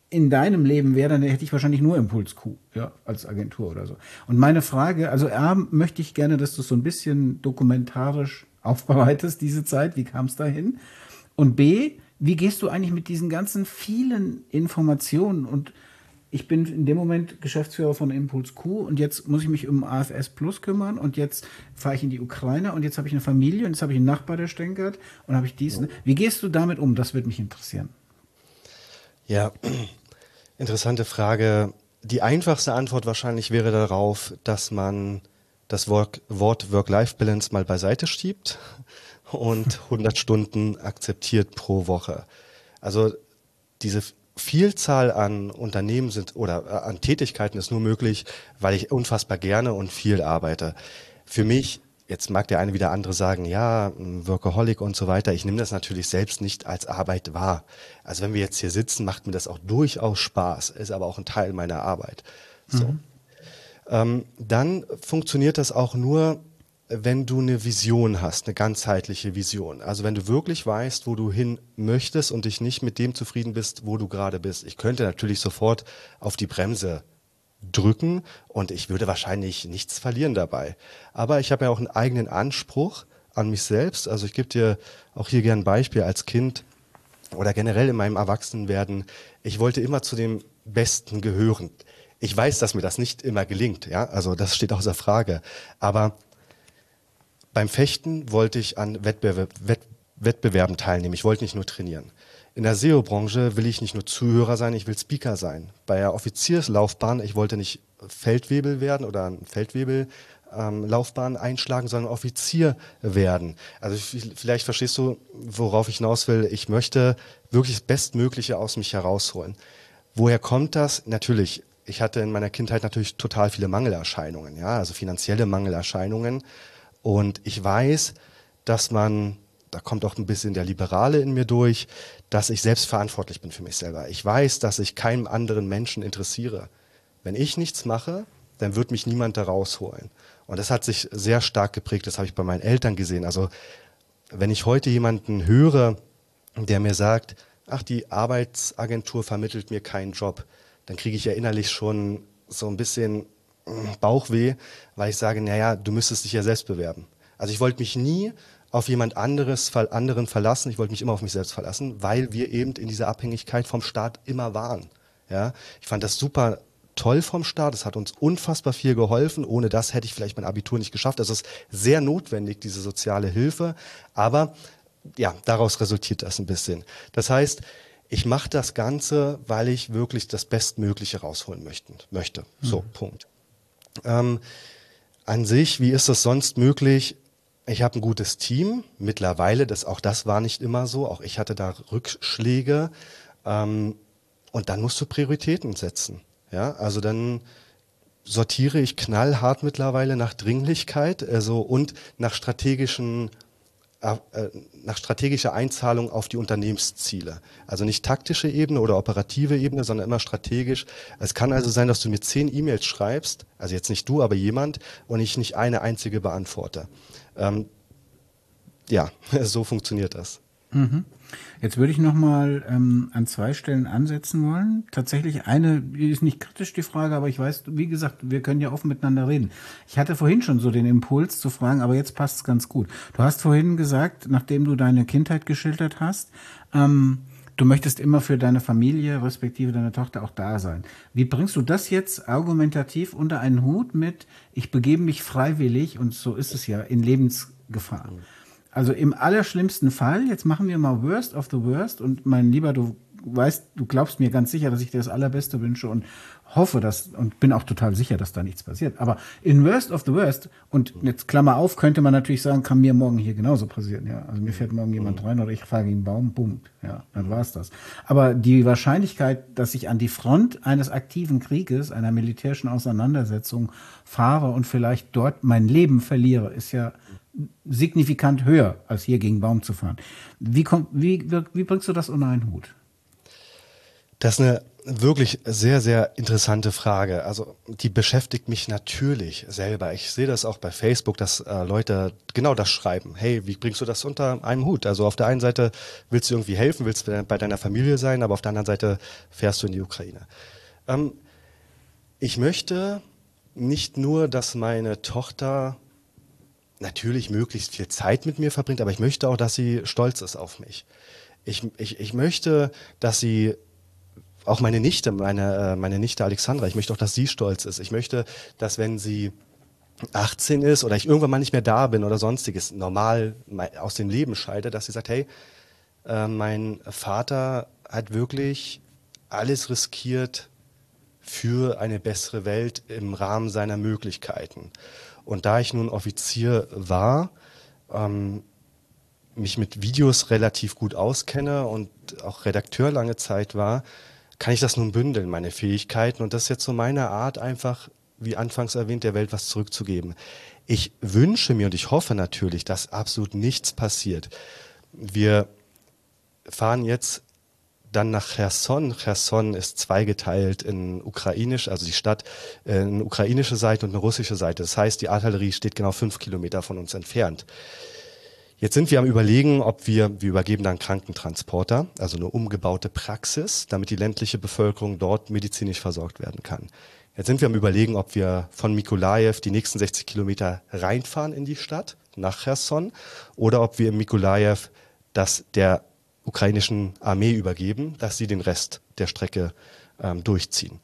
in deinem Leben wäre, dann hätte ich wahrscheinlich nur Impuls Q, ja, als Agentur oder so. Und meine Frage, also A, möchte ich gerne, dass du so ein bisschen dokumentarisch aufbereitest, diese Zeit, wie kam es dahin? Und B, wie gehst du eigentlich mit diesen ganzen vielen Informationen? Und ich bin in dem Moment Geschäftsführer von Impuls Q und jetzt muss ich mich um A F S Plus kümmern und jetzt fahre ich in die Ukraine und jetzt habe ich eine Familie und jetzt habe ich einen Nachbar, der stänkert und habe ich dies. Wie gehst du damit um? Das würde mich interessieren. Ja, interessante Frage. Die einfachste Antwort wahrscheinlich wäre darauf, dass man das Wort, Wort Work-Life-Balance mal beiseite schiebt und hundert Stunden akzeptiert pro Woche. Also diese Vielzahl an Unternehmen sind oder an Tätigkeiten ist nur möglich, weil ich unfassbar gerne und viel arbeite. Für mich, jetzt mag der eine wieder andere sagen, ja, Workaholic und so weiter, ich nehme das natürlich selbst nicht als Arbeit wahr. Also wenn wir jetzt hier sitzen, macht mir das auch durchaus Spaß, ist aber auch ein Teil meiner Arbeit. So. Mhm. Ähm, dann funktioniert das auch nur, wenn du eine Vision hast, eine ganzheitliche Vision. Also wenn du wirklich weißt, wo du hin möchtest und dich nicht mit dem zufrieden bist, wo du gerade bist. Ich könnte natürlich sofort auf die Bremse drücken und ich würde wahrscheinlich nichts verlieren dabei. Aber ich habe ja auch einen eigenen Anspruch an mich selbst. Also ich gebe dir auch hier gerne ein Beispiel als Kind oder generell in meinem Erwachsenwerden. Ich wollte immer zu dem Besten gehören. Ich weiß, dass mir das nicht immer gelingt, ja, also das steht außer Frage. Aber beim Fechten wollte ich an Wettbewerb, Wett, Wettbewerben teilnehmen. Ich wollte nicht nur trainieren. In der S E O-Branche will ich nicht nur Zuhörer sein, ich will Speaker sein. Bei der Offizierslaufbahn, ich wollte nicht Feldwebel werden oder eine Feldwebel-Laufbahn ähm, einschlagen, sondern Offizier werden. Also vielleicht verstehst du, worauf ich hinaus will. Ich möchte wirklich das Bestmögliche aus mich herausholen. Woher kommt das? Natürlich, ich hatte in meiner Kindheit natürlich total viele Mangelerscheinungen, ja, also finanzielle Mangelerscheinungen. Und ich weiß, dass man, da kommt auch ein bisschen der Liberale in mir durch, dass ich selbst verantwortlich bin für mich selber. Ich weiß, dass ich keinem anderen Menschen interessiere. Wenn ich nichts mache, dann wird mich niemand da rausholen. Und das hat sich sehr stark geprägt, das habe ich bei meinen Eltern gesehen. Also wenn ich heute jemanden höre, der mir sagt, ach, die Arbeitsagentur vermittelt mir keinen Job, dann kriege ich ja innerlich schon so ein bisschen Bauchweh, weil ich sage, naja, du müsstest dich ja selbst bewerben. Also ich wollte mich nie auf jemand anderes, anderen verlassen, ich wollte mich immer auf mich selbst verlassen, weil wir eben in dieser Abhängigkeit vom Staat immer waren. Ja, ich fand das super toll vom Staat, es hat uns unfassbar viel geholfen, ohne das hätte ich vielleicht mein Abitur nicht geschafft. Also es ist sehr notwendig, diese soziale Hilfe, aber ja, daraus resultiert das ein bisschen. Das heißt, ich mache das Ganze, weil ich wirklich das Bestmögliche rausholen möchten, möchte. So, mhm. Punkt. Ähm, an sich, wie ist das sonst möglich? Ich habe ein gutes Team mittlerweile, das, auch das war nicht immer so, auch ich hatte da Rückschläge ähm, und dann musst du Prioritäten setzen. Ja, also dann sortiere ich knallhart mittlerweile nach Dringlichkeit also, und nach strategischen nach strategischer Einzahlung auf die Unternehmensziele. Also nicht taktische Ebene oder operative Ebene, sondern immer strategisch. Es kann also sein, dass du mir zehn E-Mails schreibst, also jetzt nicht du, aber jemand, und ich nicht eine einzige beantworte. Ähm, ja, so funktioniert das. Mhm. Jetzt würde ich nochmal ähm, an zwei Stellen ansetzen wollen. Tatsächlich eine, die ist nicht kritisch, die Frage, aber ich weiß, wie gesagt, wir können ja offen miteinander reden. Ich hatte vorhin schon so den Impuls zu fragen, aber jetzt passt es ganz gut. Du hast vorhin gesagt, nachdem du deine Kindheit geschildert hast, ähm, du möchtest immer für deine Familie, respektive deine Tochter auch da sein. Wie bringst du das jetzt argumentativ unter einen Hut mit, ich begebe mich freiwillig, und so ist es ja, in Lebensgefahr? Also im allerschlimmsten Fall, jetzt machen wir mal Worst of the Worst, und mein Lieber, du weißt, du glaubst mir ganz sicher, dass ich dir das Allerbeste wünsche und hoffe, dass, und bin auch total sicher, dass da nichts passiert. Aber in Worst of the Worst, und jetzt Klammer auf, könnte man natürlich sagen, kann mir morgen hier genauso passieren. Ja, also mir fährt morgen jemand rein oder ich fahre gegen einen Baum, bumm, ja, dann war's das. Aber die Wahrscheinlichkeit, dass ich an die Front eines aktiven Krieges, einer militärischen Auseinandersetzung fahre und vielleicht dort mein Leben verliere, ist ja signifikant höher, als hier gegen Baum zu fahren. Wie, kommt, wie, wie bringst du das unter einen Hut? Das ist eine wirklich sehr, sehr interessante Frage. Also die beschäftigt mich natürlich selber. Ich sehe das auch bei Facebook, dass äh, Leute genau das schreiben. Hey, wie bringst du das unter einem Hut? Also auf der einen Seite willst du irgendwie helfen, willst bei deiner Familie sein, aber auf der anderen Seite fährst du in die Ukraine. Ähm, ich möchte nicht nur, dass meine Tochter natürlich möglichst viel Zeit mit mir verbringt, aber ich möchte auch, dass sie stolz ist auf mich. Ich, ich, ich möchte, dass sie auch meine Nichte, meine, meine Nichte Alexandra, ich möchte auch, dass sie stolz ist. Ich möchte, dass wenn sie achtzehn ist oder ich irgendwann mal nicht mehr da bin oder sonstiges, normal aus dem Leben scheide, dass sie sagt, hey, äh, mein Vater hat wirklich alles riskiert für eine bessere Welt im Rahmen seiner Möglichkeiten. Und da ich nun Offizier war, ähm, mich mit Videos relativ gut auskenne und auch Redakteur lange Zeit war, kann ich das nun bündeln, meine Fähigkeiten. Und das ist jetzt so meine Art, einfach, wie anfangs erwähnt, der Welt was zurückzugeben. Ich wünsche mir und ich hoffe natürlich, dass absolut nichts passiert. Wir fahren jetzt dann nach Cherson. Cherson ist zweigeteilt in ukrainisch, also die Stadt, äh, eine ukrainische Seite und eine russische Seite. Das heißt, die Artillerie steht genau fünf Kilometer von uns entfernt. Jetzt sind wir am Überlegen, ob wir, wir übergeben dann Krankentransporter, also eine umgebaute Praxis, damit die ländliche Bevölkerung dort medizinisch versorgt werden kann. Jetzt sind wir am Überlegen, ob wir von Mykolajew die nächsten sechzig Kilometer reinfahren in die Stadt, nach Cherson, oder ob wir in Mykolajew das der ukrainischen Armee übergeben, dass sie den Rest der Strecke ähm, durchziehen.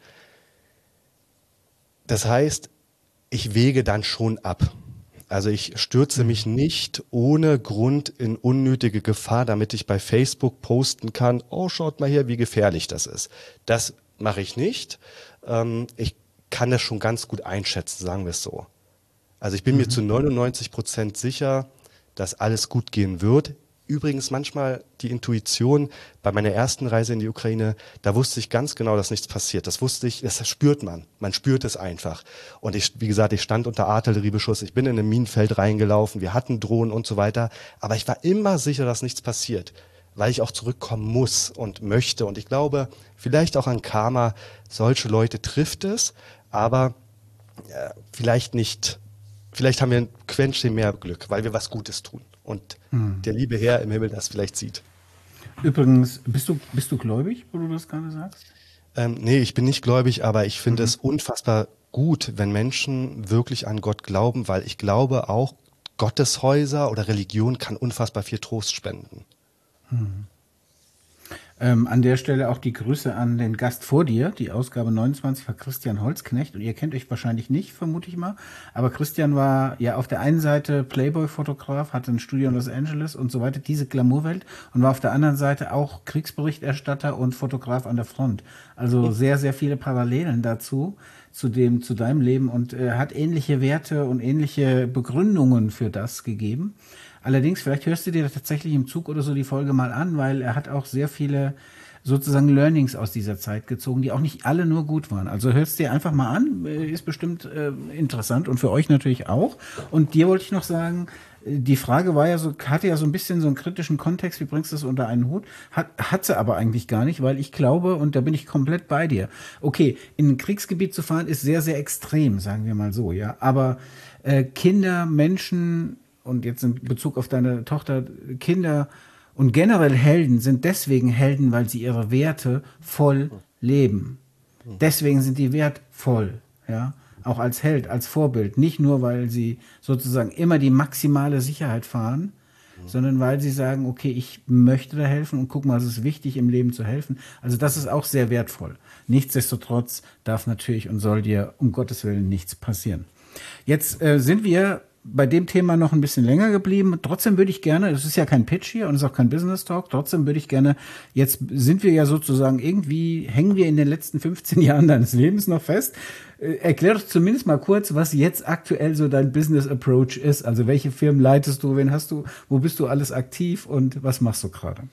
Das heißt, ich wäge dann schon ab. Also ich stürze mich nicht ohne Grund in unnötige Gefahr, damit ich bei Facebook posten kann, oh, schaut mal hier, wie gefährlich das ist. Das mache ich nicht. Ähm, ich kann das schon ganz gut einschätzen, sagen wir es so. Also ich bin mhm. mir zu neunundneunzig Prozent sicher, dass alles gut gehen wird. Übrigens manchmal die Intuition bei meiner ersten Reise in die Ukraine, da wusste ich ganz genau, dass nichts passiert. Das wusste ich, das spürt man. Man spürt es einfach. Und ich, wie gesagt, ich stand unter Artilleriebeschuss, ich bin in ein Minenfeld reingelaufen, wir hatten Drohnen und so weiter. Aber ich war immer sicher, dass nichts passiert, weil ich auch zurückkommen muss und möchte. Und ich glaube, vielleicht auch an Karma, solche Leute trifft es, aber äh, vielleicht nicht, vielleicht haben wir ein Quäntchen mehr Glück, weil wir was Gutes tun. Und hm. der liebe Herr im Himmel das vielleicht sieht. Übrigens, bist du, bist du gläubig, wo du das gerade sagst? Ähm, nee, ich bin nicht gläubig, aber ich finde mhm. es unfassbar gut, wenn Menschen wirklich an Gott glauben, weil ich glaube auch, Gotteshäuser oder Religion kann unfassbar viel Trost spenden. Hm. Ähm, an der Stelle auch die Grüße an den Gast vor dir. Die Ausgabe neunundzwanzig war Christian Holzknecht und ihr kennt euch wahrscheinlich nicht, vermute ich mal. Aber Christian war ja auf der einen Seite Playboy-Fotograf, hatte ein Studio in Los Angeles und so weiter, diese Glamourwelt, und war auf der anderen Seite auch Kriegsberichterstatter und Fotograf an der Front. Also sehr, sehr viele Parallelen dazu, zu dem, zu deinem Leben, und äh, hat ähnliche Werte und ähnliche Begründungen für das gegeben. Allerdings, vielleicht hörst du dir tatsächlich im Zug oder so die Folge mal an, weil er hat auch sehr viele sozusagen Learnings aus dieser Zeit gezogen, die auch nicht alle nur gut waren. Also hörst dir einfach mal an, ist bestimmt äh, interessant und für euch natürlich auch. Und dir wollte ich noch sagen, die Frage war ja so, hatte ja so ein bisschen so einen kritischen Kontext, wie bringst du das unter einen Hut? Hat, hat sie aber eigentlich gar nicht, weil ich glaube, und da bin ich komplett bei dir, okay, in ein Kriegsgebiet zu fahren ist sehr, sehr extrem, sagen wir mal so, ja. Aber äh, Kinder, Menschen, und jetzt in Bezug auf deine Tochter, Kinder und generell Helden sind deswegen Helden, weil sie ihre Werte voll leben. Deswegen sind die wertvoll, ja, auch als Held, als Vorbild. Nicht nur, weil sie sozusagen immer die maximale Sicherheit fahren, mhm. sondern weil sie sagen, okay, ich möchte da helfen und guck mal, es ist wichtig, im Leben zu helfen. Also das ist auch sehr wertvoll. Nichtsdestotrotz darf natürlich und soll dir um Gottes Willen nichts passieren. Jetzt äh, sind wir bei dem Thema noch ein bisschen länger geblieben. Trotzdem würde ich gerne, es ist ja kein Pitch hier und es ist auch kein Business Talk, trotzdem würde ich gerne, jetzt sind wir ja sozusagen irgendwie, hängen wir in den letzten fünfzehn Jahren deines Lebens noch fest. Äh, erklär doch zumindest mal kurz, was jetzt aktuell so dein Business Approach ist. Also welche Firmen leitest du, wen hast du, wo bist du alles aktiv und was machst du gerade?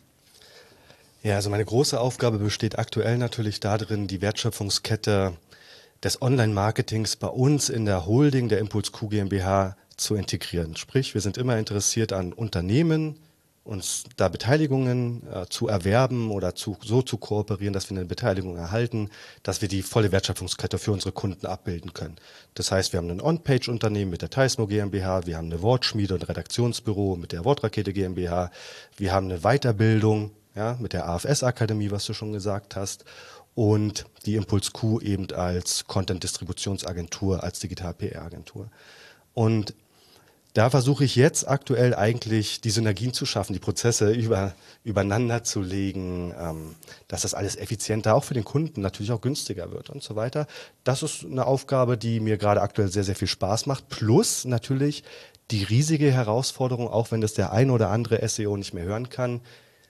Ja, also meine große Aufgabe besteht aktuell natürlich darin, die Wertschöpfungskette des Online-Marketings bei uns in der Holding der Impuls Q GmbH zu integrieren. Sprich, wir sind immer interessiert an Unternehmen uns da Beteiligungen äh, zu erwerben oder zu, so zu kooperieren, dass wir eine Beteiligung erhalten, dass wir die volle Wertschöpfungskette für unsere Kunden abbilden können. Das heißt, wir haben ein On-Page-Unternehmen mit der Teismo GmbH, wir haben eine Wortschmiede und Redaktionsbüro mit der Wortrakete GmbH, wir haben eine Weiterbildung, ja, mit der A F S-Akademie, was du schon gesagt hast, und die Impuls Q eben als Content-Distributionsagentur, als Digital-P R-Agentur. Und da versuche ich jetzt aktuell eigentlich die Synergien zu schaffen, die Prozesse über, übereinander zu legen, ähm, dass das alles effizienter, auch für den Kunden natürlich auch günstiger wird und so weiter. Das ist eine Aufgabe, die mir gerade aktuell sehr, sehr viel Spaß macht. Plus natürlich die riesige Herausforderung, auch wenn das der ein oder andere S E O nicht mehr hören kann,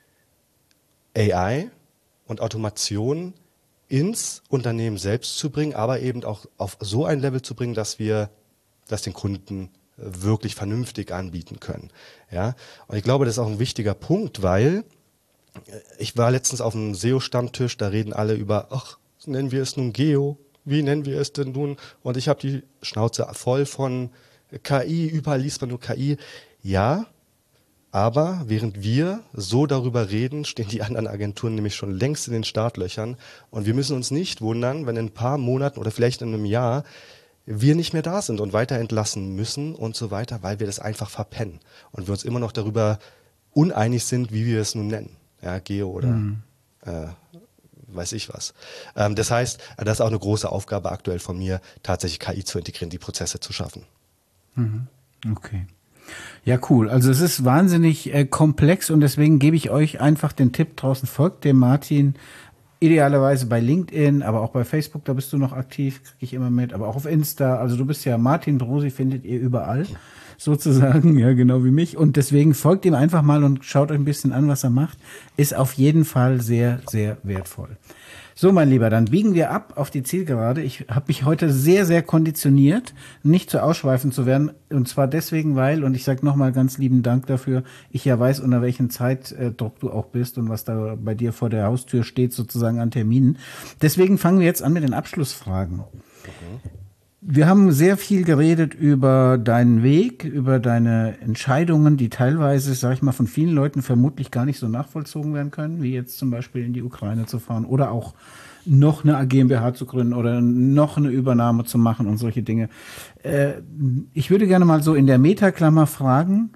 A I und Automation ins Unternehmen selbst zu bringen, aber eben auch auf so ein Level zu bringen, dass wir das den Kunden wirklich vernünftig anbieten können. Ja? Und ich glaube, das ist auch ein wichtiger Punkt, weil ich war letztens auf einem S E O-Stammtisch, da reden alle über, ach, nennen wir es nun Geo, wie nennen wir es denn nun? Und ich habe die Schnauze voll von K I, überall liest man nur K I. Ja, aber während wir so darüber reden, stehen die anderen Agenturen nämlich schon längst in den Startlöchern und wir müssen uns nicht wundern, wenn in ein paar Monaten oder vielleicht in einem Jahr wir nicht mehr da sind und weiter entlassen müssen und so weiter, weil wir das einfach verpennen und wir uns immer noch darüber uneinig sind, wie wir es nun nennen. Ja, Geo oder mhm. äh, weiß ich was. Ähm, das heißt, das ist auch eine große Aufgabe aktuell von mir, tatsächlich K I zu integrieren, die Prozesse zu schaffen. Mhm. Okay. Ja, cool. Also es ist wahnsinnig äh, komplex und deswegen gebe ich euch einfach den Tipp draußen, folgt dem Martin. Idealerweise bei LinkedIn, aber auch bei Facebook, da bist du noch aktiv, kriege ich immer mit, aber auch auf Insta. Also du bist ja Martin Brosi, findet ihr überall sozusagen, ja, genau wie mich. Und deswegen folgt ihm einfach mal und schaut euch ein bisschen an, was er macht. Ist auf jeden Fall sehr, sehr wertvoll. So, mein Lieber, dann biegen wir ab auf die Zielgerade. Ich habe mich heute sehr, sehr konditioniert, nicht zu ausschweifend zu werden. Und zwar deswegen, weil, und ich sage nochmal ganz lieben Dank dafür, ich ja weiß, unter welchem Zeitdruck du auch bist und was da bei dir vor der Haustür steht, sozusagen an Terminen. Deswegen fangen wir jetzt an mit den Abschlussfragen. Okay. Wir haben sehr viel geredet über deinen Weg, über deine Entscheidungen, die teilweise, sag ich mal, von vielen Leuten vermutlich gar nicht so nachvollzogen werden können, wie jetzt zum Beispiel in die Ukraine zu fahren oder auch noch eine GmbH zu gründen oder noch eine Übernahme zu machen und solche Dinge. Äh, ich würde gerne mal so in der Metaklammer fragen,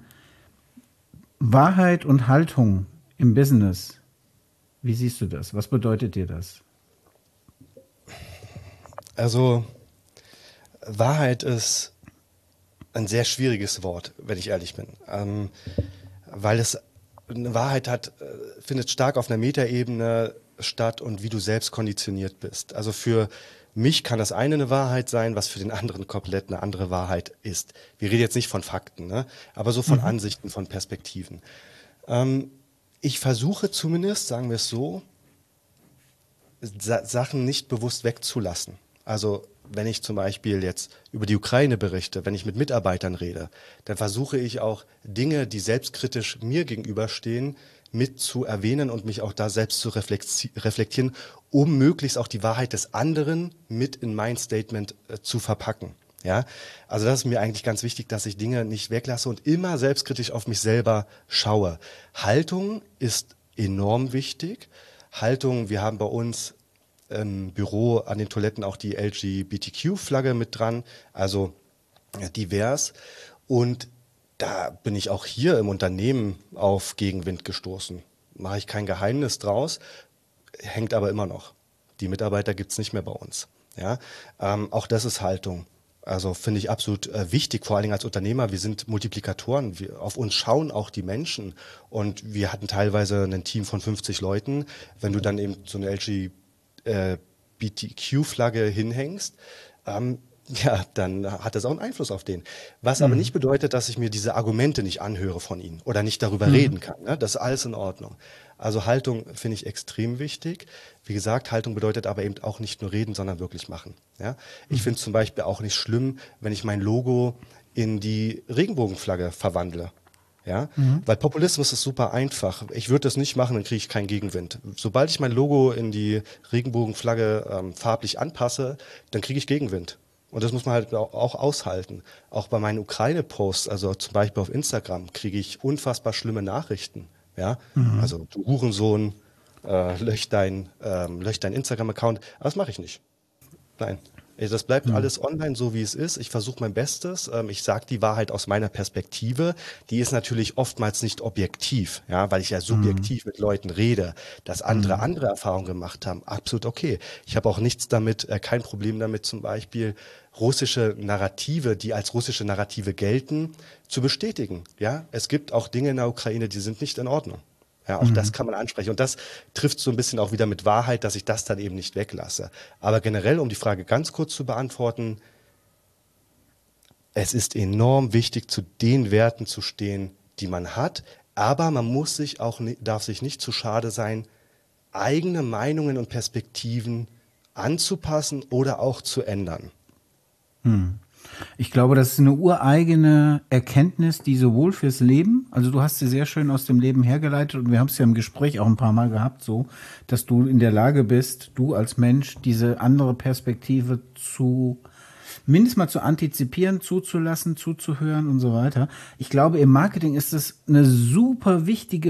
Wahrheit und Haltung im Business, wie siehst du das? Was bedeutet dir das? Also Wahrheit ist ein sehr schwieriges Wort, wenn ich ehrlich bin, ähm, weil es eine Wahrheit hat, äh, findet stark auf einer Metaebene statt und wie du selbst konditioniert bist. Also für mich kann das eine eine Wahrheit sein, was für den anderen komplett eine andere Wahrheit ist. Wir reden jetzt nicht von Fakten, ne? Aber so von mhm. Ansichten, von Perspektiven. Ähm, ich versuche zumindest, sagen wir es so, Sa- Sachen nicht bewusst wegzulassen. Also wenn ich zum Beispiel jetzt über die Ukraine berichte, wenn ich mit Mitarbeitern rede, dann versuche ich auch Dinge, die selbstkritisch mir gegenüberstehen, mit zu erwähnen und mich auch da selbst zu reflektieren, um möglichst auch die Wahrheit des anderen mit in mein Statement äh, zu verpacken. Ja, also das ist mir eigentlich ganz wichtig, dass ich Dinge nicht weglasse und immer selbstkritisch auf mich selber schaue. Haltung ist enorm wichtig. Haltung, wir haben bei uns im Büro an den Toiletten auch die L G B T Q-Flagge mit dran, also divers. Und da bin ich auch hier im Unternehmen auf Gegenwind gestoßen. Mache ich kein Geheimnis draus, hängt aber immer noch. Die Mitarbeiter gibt's nicht mehr bei uns. Ja, ähm, auch das ist Haltung. Also finde ich absolut äh, wichtig, vor allen Dingen als Unternehmer. Wir sind Multiplikatoren. Wir, auf uns schauen auch die Menschen. Und wir hatten teilweise ein Team von fünfzig Leuten. Wenn du dann eben so eine L G B T Q-Flagge hinhängst, ähm, ja, dann hat das auch einen Einfluss auf den. Was mhm. aber nicht bedeutet, dass ich mir diese Argumente nicht anhöre von ihnen oder nicht darüber mhm. reden kann. Ne? Das ist alles in Ordnung. Also Haltung finde ich extrem wichtig. Wie gesagt, Haltung bedeutet aber eben auch nicht nur reden, sondern wirklich machen. Ja? Ich mhm. finde es zum Beispiel auch nicht schlimm, wenn ich mein Logo in die Regenbogenflagge verwandle. Ja, mhm. weil Populismus ist super einfach. Ich würde das nicht machen, dann kriege ich keinen Gegenwind. Sobald ich mein Logo in die Regenbogenflagge ähm, farblich anpasse, dann kriege ich Gegenwind. Und das muss man halt auch aushalten. Auch bei meinen Ukraine-Posts, also zum Beispiel auf Instagram, kriege ich unfassbar schlimme Nachrichten. Ja, mhm. Also du Hurensohn, äh, lösch dein, ähm, lösch dein Instagram-Account. Aber das mache ich nicht. Nein. Das bleibt mhm. alles online, so wie es ist. Ich versuche mein Bestes. Ähm, ich sage die Wahrheit aus meiner Perspektive. Die ist natürlich oftmals nicht objektiv, ja, weil ich ja subjektiv mhm. mit Leuten rede. Dass andere mhm. andere Erfahrungen gemacht haben, absolut okay. Ich habe auch nichts damit, äh, kein Problem damit, zum Beispiel russische Narrative, die als russische Narrative gelten, zu bestätigen. Ja, es gibt auch Dinge in der Ukraine, die sind nicht in Ordnung. Ja, auch mhm. das kann man ansprechen. Und das trifft so ein bisschen auch wieder mit Wahrheit, dass ich das dann eben nicht weglasse. Aber generell, um die Frage ganz kurz zu beantworten, es ist enorm wichtig, zu den Werten zu stehen, die man hat. Aber man muss sich auch, darf sich nicht zu schade sein, eigene Meinungen und Perspektiven anzupassen oder auch zu ändern. Hm. Ich glaube, das ist eine ureigene Erkenntnis, die sowohl fürs Leben, also du hast sie sehr schön aus dem Leben hergeleitet und wir haben es ja im Gespräch auch ein paar Mal gehabt, so, dass du in der Lage bist, du als Mensch diese andere Perspektive zu, mindestens mal zu antizipieren, zuzulassen, zuzuhören und so weiter. Ich glaube, im Marketing ist es eine super wichtige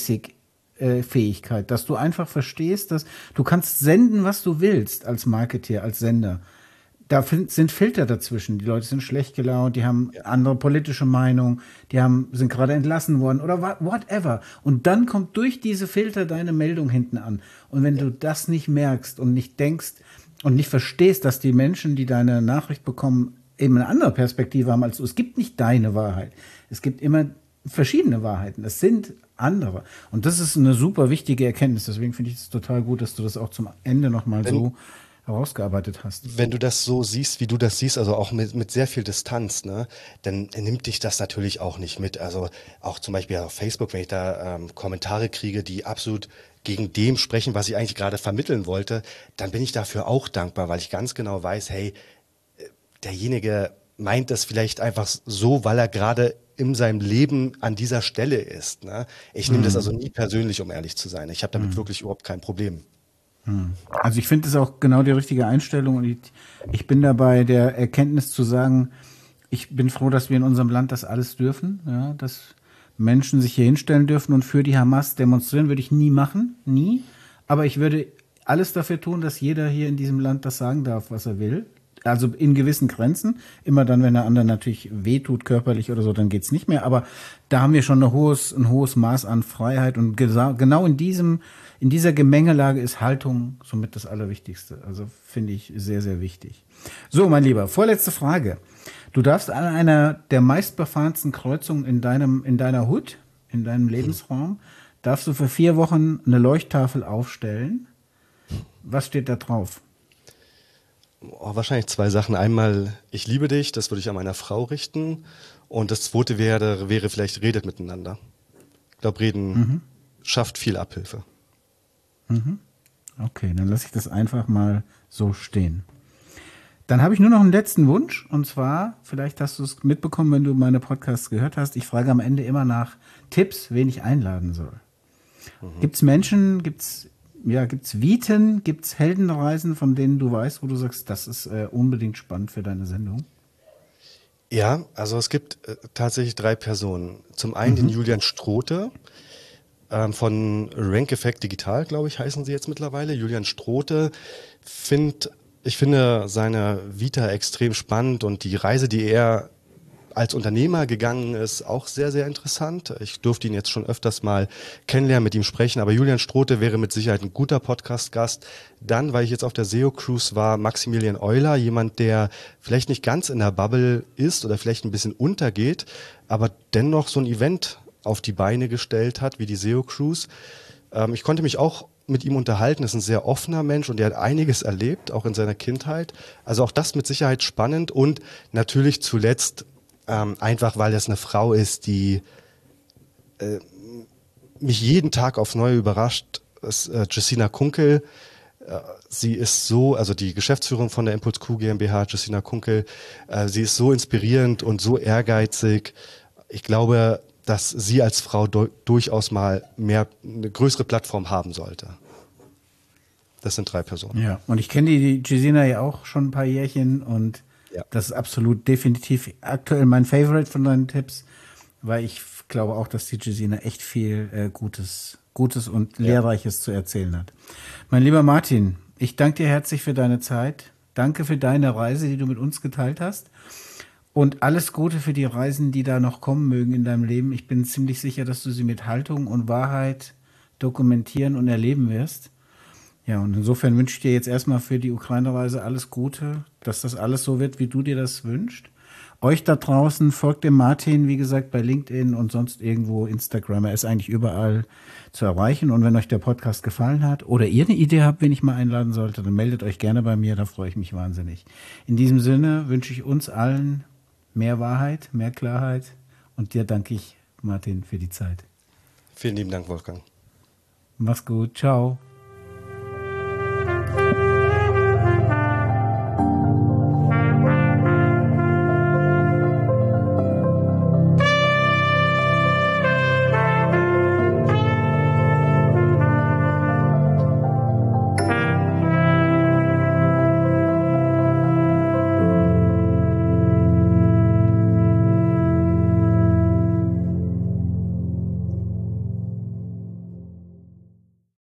Basic-Fähigkeit, dass du einfach verstehst, dass du kannst senden, was du willst als Marketeer, als Sender. Da sind Filter dazwischen. Die Leute sind schlecht gelaunt, die haben ja. andere politische Meinungen, die haben, sind gerade entlassen worden oder whatever. Und dann kommt durch diese Filter deine Meldung hinten an. Und wenn ja. du das nicht merkst und nicht denkst und nicht verstehst, dass die Menschen, die deine Nachricht bekommen, eben eine andere Perspektive haben als du. Es gibt nicht deine Wahrheit. Es gibt immer verschiedene Wahrheiten. Es sind andere. Und das ist eine super wichtige Erkenntnis. Deswegen finde ich es total gut, dass du das auch zum Ende nochmal so herausgearbeitet hast. Wenn du das so siehst, wie du das siehst, also auch mit, mit sehr viel Distanz, ne, dann nimmt dich das natürlich auch nicht mit. Also auch zum Beispiel auf Facebook, wenn ich da ähm, Kommentare kriege, die absolut gegen dem sprechen, was ich eigentlich gerade vermitteln wollte, dann bin ich dafür auch dankbar, weil ich ganz genau weiß, hey, derjenige meint das vielleicht einfach so, weil er gerade in seinem Leben an dieser Stelle ist. Ne? Ich nehme mhm. das also nie persönlich, um ehrlich zu sein. Ich habe damit mhm. wirklich überhaupt kein Problem. Also ich finde es auch genau die richtige Einstellung und ich, ich bin dabei der Erkenntnis zu sagen, ich bin froh, dass wir in unserem Land das alles dürfen, ja, dass Menschen sich hier hinstellen dürfen und für die Hamas demonstrieren, würde ich nie machen, nie, aber ich würde alles dafür tun, dass jeder hier in diesem Land das sagen darf, was er will, also in gewissen Grenzen, immer dann, wenn der andere natürlich wehtut, körperlich oder so, dann geht's nicht mehr, aber da haben wir schon ein hohes, ein hohes Maß an Freiheit und gesa- genau in diesem In dieser Gemengelage ist Haltung somit das Allerwichtigste. Also finde ich sehr, sehr wichtig. So, mein Lieber, vorletzte Frage. Du darfst an einer der meistbefahrensten Kreuzungen in deinem, in deiner Hut, in deinem Lebensraum, darfst du für vier Wochen eine Leuchttafel aufstellen. Was steht da drauf? Oh, wahrscheinlich zwei Sachen. Einmal, ich liebe dich, das würde ich an meiner Frau richten. Und das zweite wäre, wäre vielleicht, redet miteinander. Ich glaube, reden mhm. schafft viel Abhilfe. Okay, dann lasse ich das einfach mal so stehen. Dann habe ich nur noch einen letzten Wunsch und zwar, vielleicht hast du es mitbekommen, wenn du meine Podcasts gehört hast, ich frage am Ende immer nach Tipps, wen ich einladen soll. Mhm. Gibt es Menschen, gibt es ja, gibt's Viten, gibt es Heldenreisen, von denen du weißt, wo du sagst, das ist äh, unbedingt spannend für deine Sendung? Ja, also es gibt äh, tatsächlich drei Personen. Zum einen mhm. den Julian Strote, von Rank Effect Digital, glaube ich, heißen sie jetzt mittlerweile. Julian Strote, find, ich finde seine Vita extrem spannend und die Reise, die er als Unternehmer gegangen ist, auch sehr, sehr interessant. Ich durfte ihn jetzt schon öfters mal kennenlernen, mit ihm sprechen, aber Julian Strote wäre mit Sicherheit ein guter Podcast-Gast. Dann, weil ich jetzt auf der S E O-Cruise war, Maximilian Euler, jemand, der vielleicht nicht ganz in der Bubble ist oder vielleicht ein bisschen untergeht, aber dennoch so ein Event auf die Beine gestellt hat, wie die S E O-Cruise. Ähm, ich konnte mich auch mit ihm unterhalten, ist ein sehr offener Mensch und der hat einiges erlebt, auch in seiner Kindheit. Also auch das mit Sicherheit spannend und natürlich zuletzt ähm, einfach, weil das eine Frau ist, die äh, mich jeden Tag aufs Neue überrascht, ist äh, Jessina Kunkel. Äh, sie ist so, also die Geschäftsführung von der Impuls Q GmbH, Jessina Kunkel, äh, sie ist so inspirierend und so ehrgeizig. Ich glaube, dass sie als Frau do- durchaus mal mehr, eine größere Plattform haben sollte. Das sind drei Personen. Ja, und ich kenne die, die Jessina ja auch schon ein paar Jährchen und Ja. Das ist absolut definitiv aktuell mein Favorite von deinen Tipps, weil ich glaube auch, dass die Gesine echt viel äh, Gutes, Gutes und Lehrreiches ja. zu erzählen hat. Mein lieber Martin, ich danke dir herzlich für deine Zeit. Danke für deine Reise, die du mit uns geteilt hast. Und alles Gute für die Reisen, die da noch kommen mögen in deinem Leben. Ich bin ziemlich sicher, dass du sie mit Haltung und Wahrheit dokumentieren und erleben wirst. Ja, und insofern wünsche ich dir jetzt erstmal für die Ukraine-Reise alles Gute, dass das alles so wird, wie du dir das wünschst. Euch da draußen folgt dem Martin, wie gesagt, bei LinkedIn und sonst irgendwo Instagram. Er ist eigentlich überall zu erreichen. Und wenn euch der Podcast gefallen hat oder ihr eine Idee habt, wen ich mal einladen sollte, dann meldet euch gerne bei mir, da freue ich mich wahnsinnig. In diesem Sinne wünsche ich uns allen mehr Wahrheit, mehr Klarheit und dir danke ich, Martin, für die Zeit. Vielen lieben Dank, Wolfgang. Mach's gut, ciao.